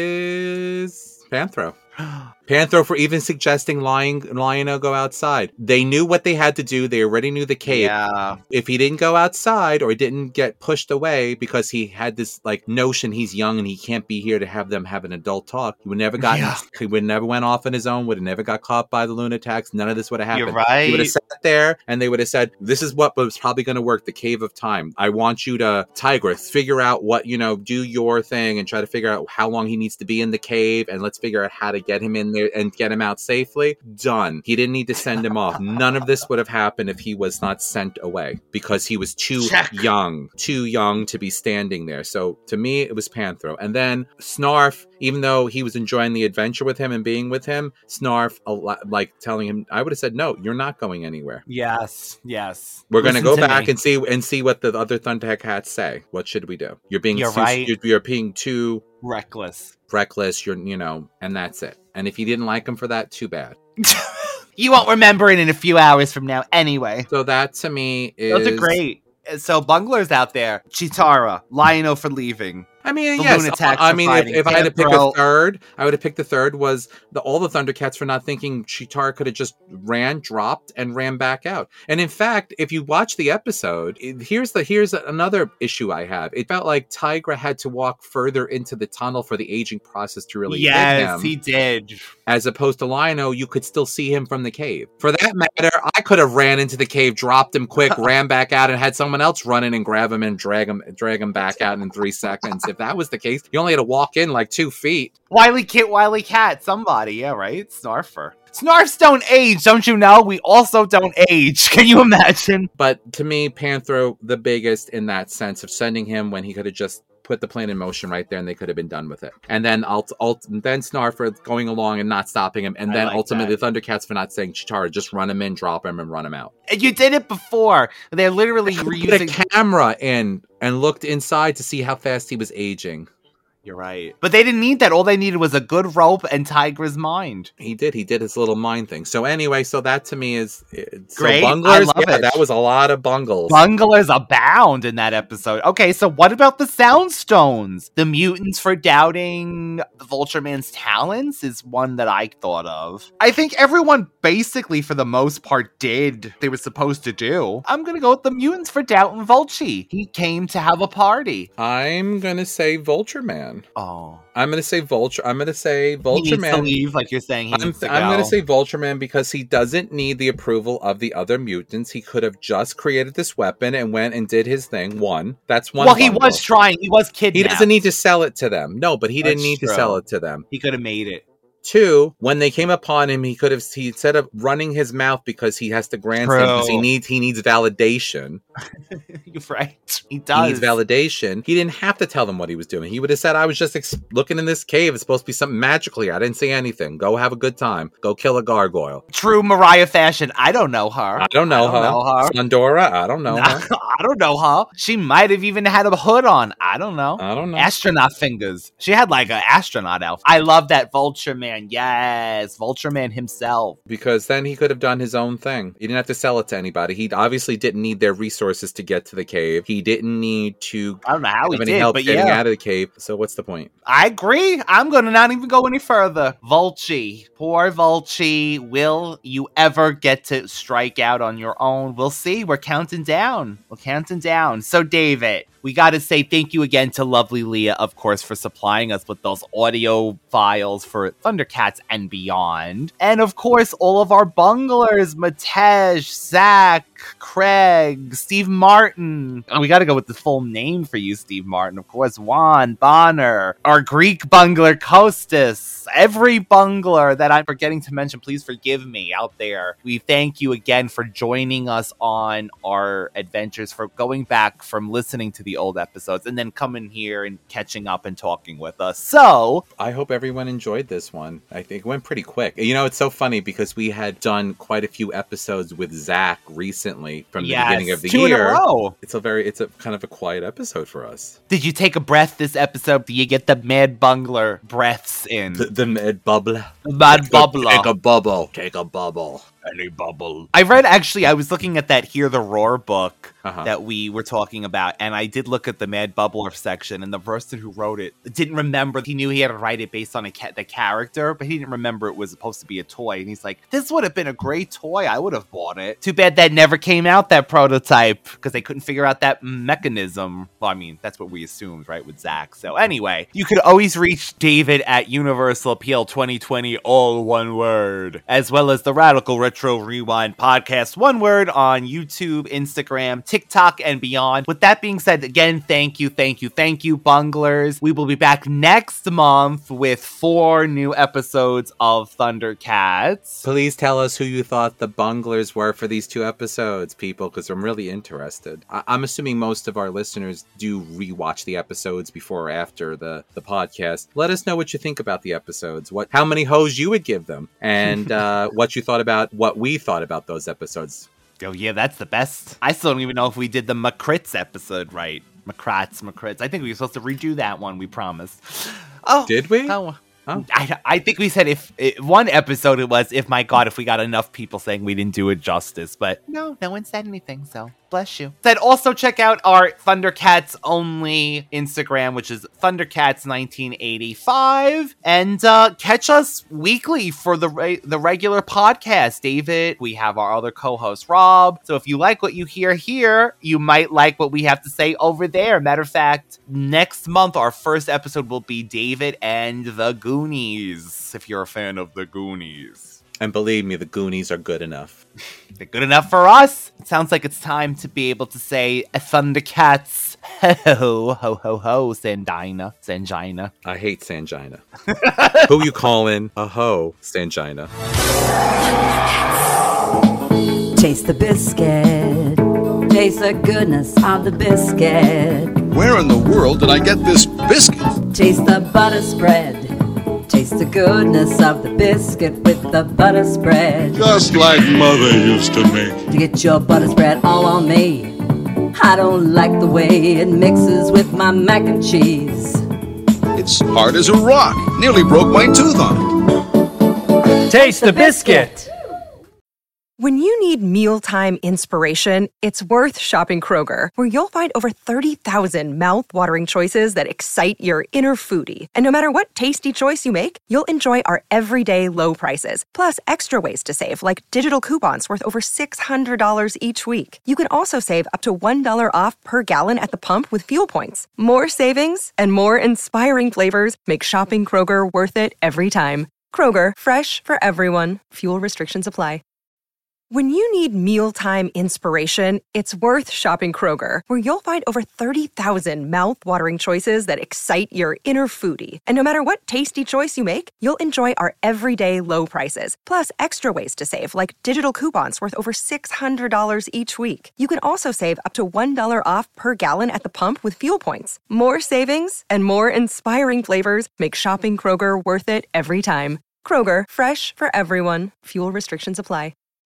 is... Panthro. Panthro for even suggesting Lion, Lion-O go outside. They knew what they had to do. They already knew the cave. Yeah. If he didn't go outside or didn't get pushed away because he had this like notion he's young and he can't be here to have them have an adult talk, he would never got. Yeah. He would never went off on his own. Would have never got caught by the Lunatics. None of this would have happened. You're right. He would have sat there and they would have said, "This is what was probably going to work. The Cave of Time. I want you to Tigress figure out what you know. Do your thing and try to figure out how long he needs to be in the cave, and let's figure out how to get him in there and get him out safely." Done. He didn't need to send him off. None of this would have happened if he was not sent away because he was too Check. young, too young to be standing there. So to me, it was Panthro. And then Snarf, even though he was enjoying the adventure with him and being with him, Snarf, like telling him, I would have said, no, you're not going anywhere. Yes, yes. We're going to go back me. and see and see what the other Thundercats say. What should we do? You're being you're too, right. you're, you're being too reckless. Reckless, you're, you know, and that's it. And if you didn't like him for that, too bad. You won't remember it in a few hours from now anyway. So that to me is... Those are great. So bunglers out there, Chitara, Lion-O for leaving. I mean, the yes. Lunatics I mean, if, if I had to pick a third, I would have picked the third was the all the Thundercats for not thinking Chitara could have just ran, dropped, and ran back out. And in fact, if you watch the episode, it, here's the here's another issue I have. It felt like Tigra had to walk further into the tunnel for the aging process to really hit him. Yes, he did. As opposed to Lion-O, you could still see him from the cave. For that matter, I could have ran into the cave, dropped him quick, ran back out, and had someone else run in and grab him and drag him drag him back out in three seconds. If that was the case, you only had to walk in like two feet. Wily Kit, Wily Cat, somebody, yeah, right? Snarfer. Snarfs don't age, don't you know? We also don't age. Can you imagine? But to me, Panthro, the biggest in that sense of sending him when he could have just put the plan in motion right there, and they could have been done with it. And then ult- ult- then Snarf for going along and not stopping him, and I then like ultimately the Thundercats for not saying, Chitara, just run him in, drop him, and run him out. And you did it before. They're literally Put reusing a camera in and looked inside to see how fast he was aging. You're right. But they didn't need that. All they needed was a good rope and Tigra's mind. He did. He did his little mind thing. So anyway, so that to me is... So Great. bunglers, I love yeah, it. that was a lot of bungles. Bunglers abound in that episode. Okay, so what about the Sound Stones? The mutants for doubting Vulture Man's talents is one that I thought of. I think everyone basically, for the most part, did what they were supposed to do. I'm gonna go with the mutants for doubting Vulture. He came to have a party. I'm gonna say Vulture Man. Oh. I'm gonna say Vulture. I'm gonna say He Vulture needs Man. to leave, like you're saying. He I'm, needs to I'm go. gonna say Vulture Man because he doesn't need the approval of the other mutants. He could have just created this weapon and went and did his thing. One, that's one. Well, he bungle. was trying. He was kidnapped. He doesn't need to sell it to them. No, but he didn't That's need to true. sell it to them. He could have made it. Two, when they came upon him, he could have he instead of running his mouth because he has to grandstand because he True. needs he needs validation. You're right. He He does. needs validation. He didn't have to tell them what he was doing. He would have said, I was just ex- looking in this cave. It's supposed to be something magical here. I didn't say anything. Go have a good time. Go kill a gargoyle. True Mariah fashion. I don't know her. I don't know I don't her. know her. Sandora, I don't know her. I don't know her. She might have even had a hood on. I don't know. I don't know. Astronaut fingers. She had like an astronaut outfit. I love that Vulture Man. Yes, Vulture Man himself. Because then he could have done his own thing. He didn't have to sell it to anybody. He obviously didn't need their resources to get to the cave. He didn't need to I don't know how have he any did, help but getting yeah. out of the cave. So what's the point? I agree. I'm going to not even go any further. Vulture. Poor Vulture. Will you ever get to strike out on your own? We'll see. We're counting down. We're counting down. So, David, we got to say thank you again to lovely Leah, of course, for supplying us with those audio files for Thundercats and beyond. And, of course, all of our bunglers, Matesh, Zach, Craig, Steve Martin. Oh, we got to go with the full name for you, Steve Martin. Of course, Juan, Bonner, our Greek bungler, Kostas, every bungler that I'm forgetting to mention, please forgive me out there. We thank you again for joining us on our adventures, for going back from listening to the old episodes and then coming here and catching up and talking with us. So, I hope everyone enjoyed this one. I think it went pretty quick. You know, it's so funny because we had done quite a few episodes with Zach recently from the Yes, beginning of the two in a year. row. It's a very, it's a kind of a quiet episode for us. did you take a breath this episode? Do you get the mad bungler breaths in? The, the mad bubble. Mad bubbler. Take a bubble. Take a bubble. Any bubble. I read, actually, I was looking at that Hear the Roar book Uh-huh. that we were talking about, and I did look at the Mad Bubbler section, and the person who wrote it didn't remember. He knew he had to write it based on a ca- the character, but he didn't remember it was supposed to be a toy. And he's like, this would have been a great toy. I would have bought it. Too bad that never came out, that prototype, because they couldn't figure out that mechanism. Well, I mean, that's what we assumed, right, with Zach. So anyway, you could always reach David at Universal Appeal twenty twenty, all one word, as well as the Radical Retro Rewind podcast, one word, on YouTube, Instagram, TikTok, and beyond. With that being said, again, thank you, thank you, thank you, bunglers. We will be back next month with four new episodes of Thundercats. Please tell us who you thought the bunglers were for these two episodes, people, because I'm really interested. I- I'm assuming most of our listeners do rewatch the episodes before or after the, the podcast. Let us know what you think about the episodes, what how many hoes you would give them, and uh, what you thought about what we thought about those episodes. Oh yeah, that's the best. I still don't even know if we did the Makrits episode right. Makrats, Makrits. I think we were supposed to redo that one, we promised. Oh, did we? Oh, oh. I, I think we said if, if one episode it was, if my God, if we got enough people saying we didn't do it justice, but no, no one said anything, so bless you. Said also check out our Thundercats only Instagram, which is Thundercats nineteen eighty-five, and uh, catch us weekly for the re- the regular podcast. David, we have our other co-host Rob. So if you like what you hear here, you might like what we have to say over there. Matter of fact, next month our first episode will be David and the Goonies. If you're a fan of the Goonies. And believe me, the Goonies are good enough. They're good enough for us. It sounds like it's time to be able to say Thundercats. Ho, ho, ho, ho, Sandina. Sangina. I hate Sangina. Who you calling a hoe, Sangina? Taste the biscuit. Taste the goodness of the biscuit. Where in the world did I get this biscuit? Taste the butter spread. Taste the goodness of the biscuit with the butter spread. Just like Mother used to make. To get your butter spread all on me. I don't like the way it mixes with my mac and cheese. It's hard as a rock. Nearly broke my tooth on it. Taste the biscuit. When you need mealtime inspiration, it's worth shopping Kroger, where you'll find over thirty thousand mouth-watering choices that excite your inner foodie. And no matter what tasty choice you make, you'll enjoy our everyday low prices, plus extra ways to save, like digital coupons worth over six hundred dollars each week. You can also save up to one dollar off per gallon at the pump with fuel points. More savings and more inspiring flavors make shopping Kroger worth it every time. Kroger, fresh for everyone. Fuel restrictions apply. When you need mealtime inspiration, it's worth shopping Kroger, where you'll find over thirty thousand mouth-watering choices that excite your inner foodie. And no matter what tasty choice you make, you'll enjoy our everyday low prices, plus extra ways to save, like digital coupons worth over six hundred dollars each week. You can also save up to one dollar off per gallon at the pump with fuel points. More savings and more inspiring flavors make shopping Kroger worth it every time. Kroger, fresh for everyone. Fuel restrictions apply.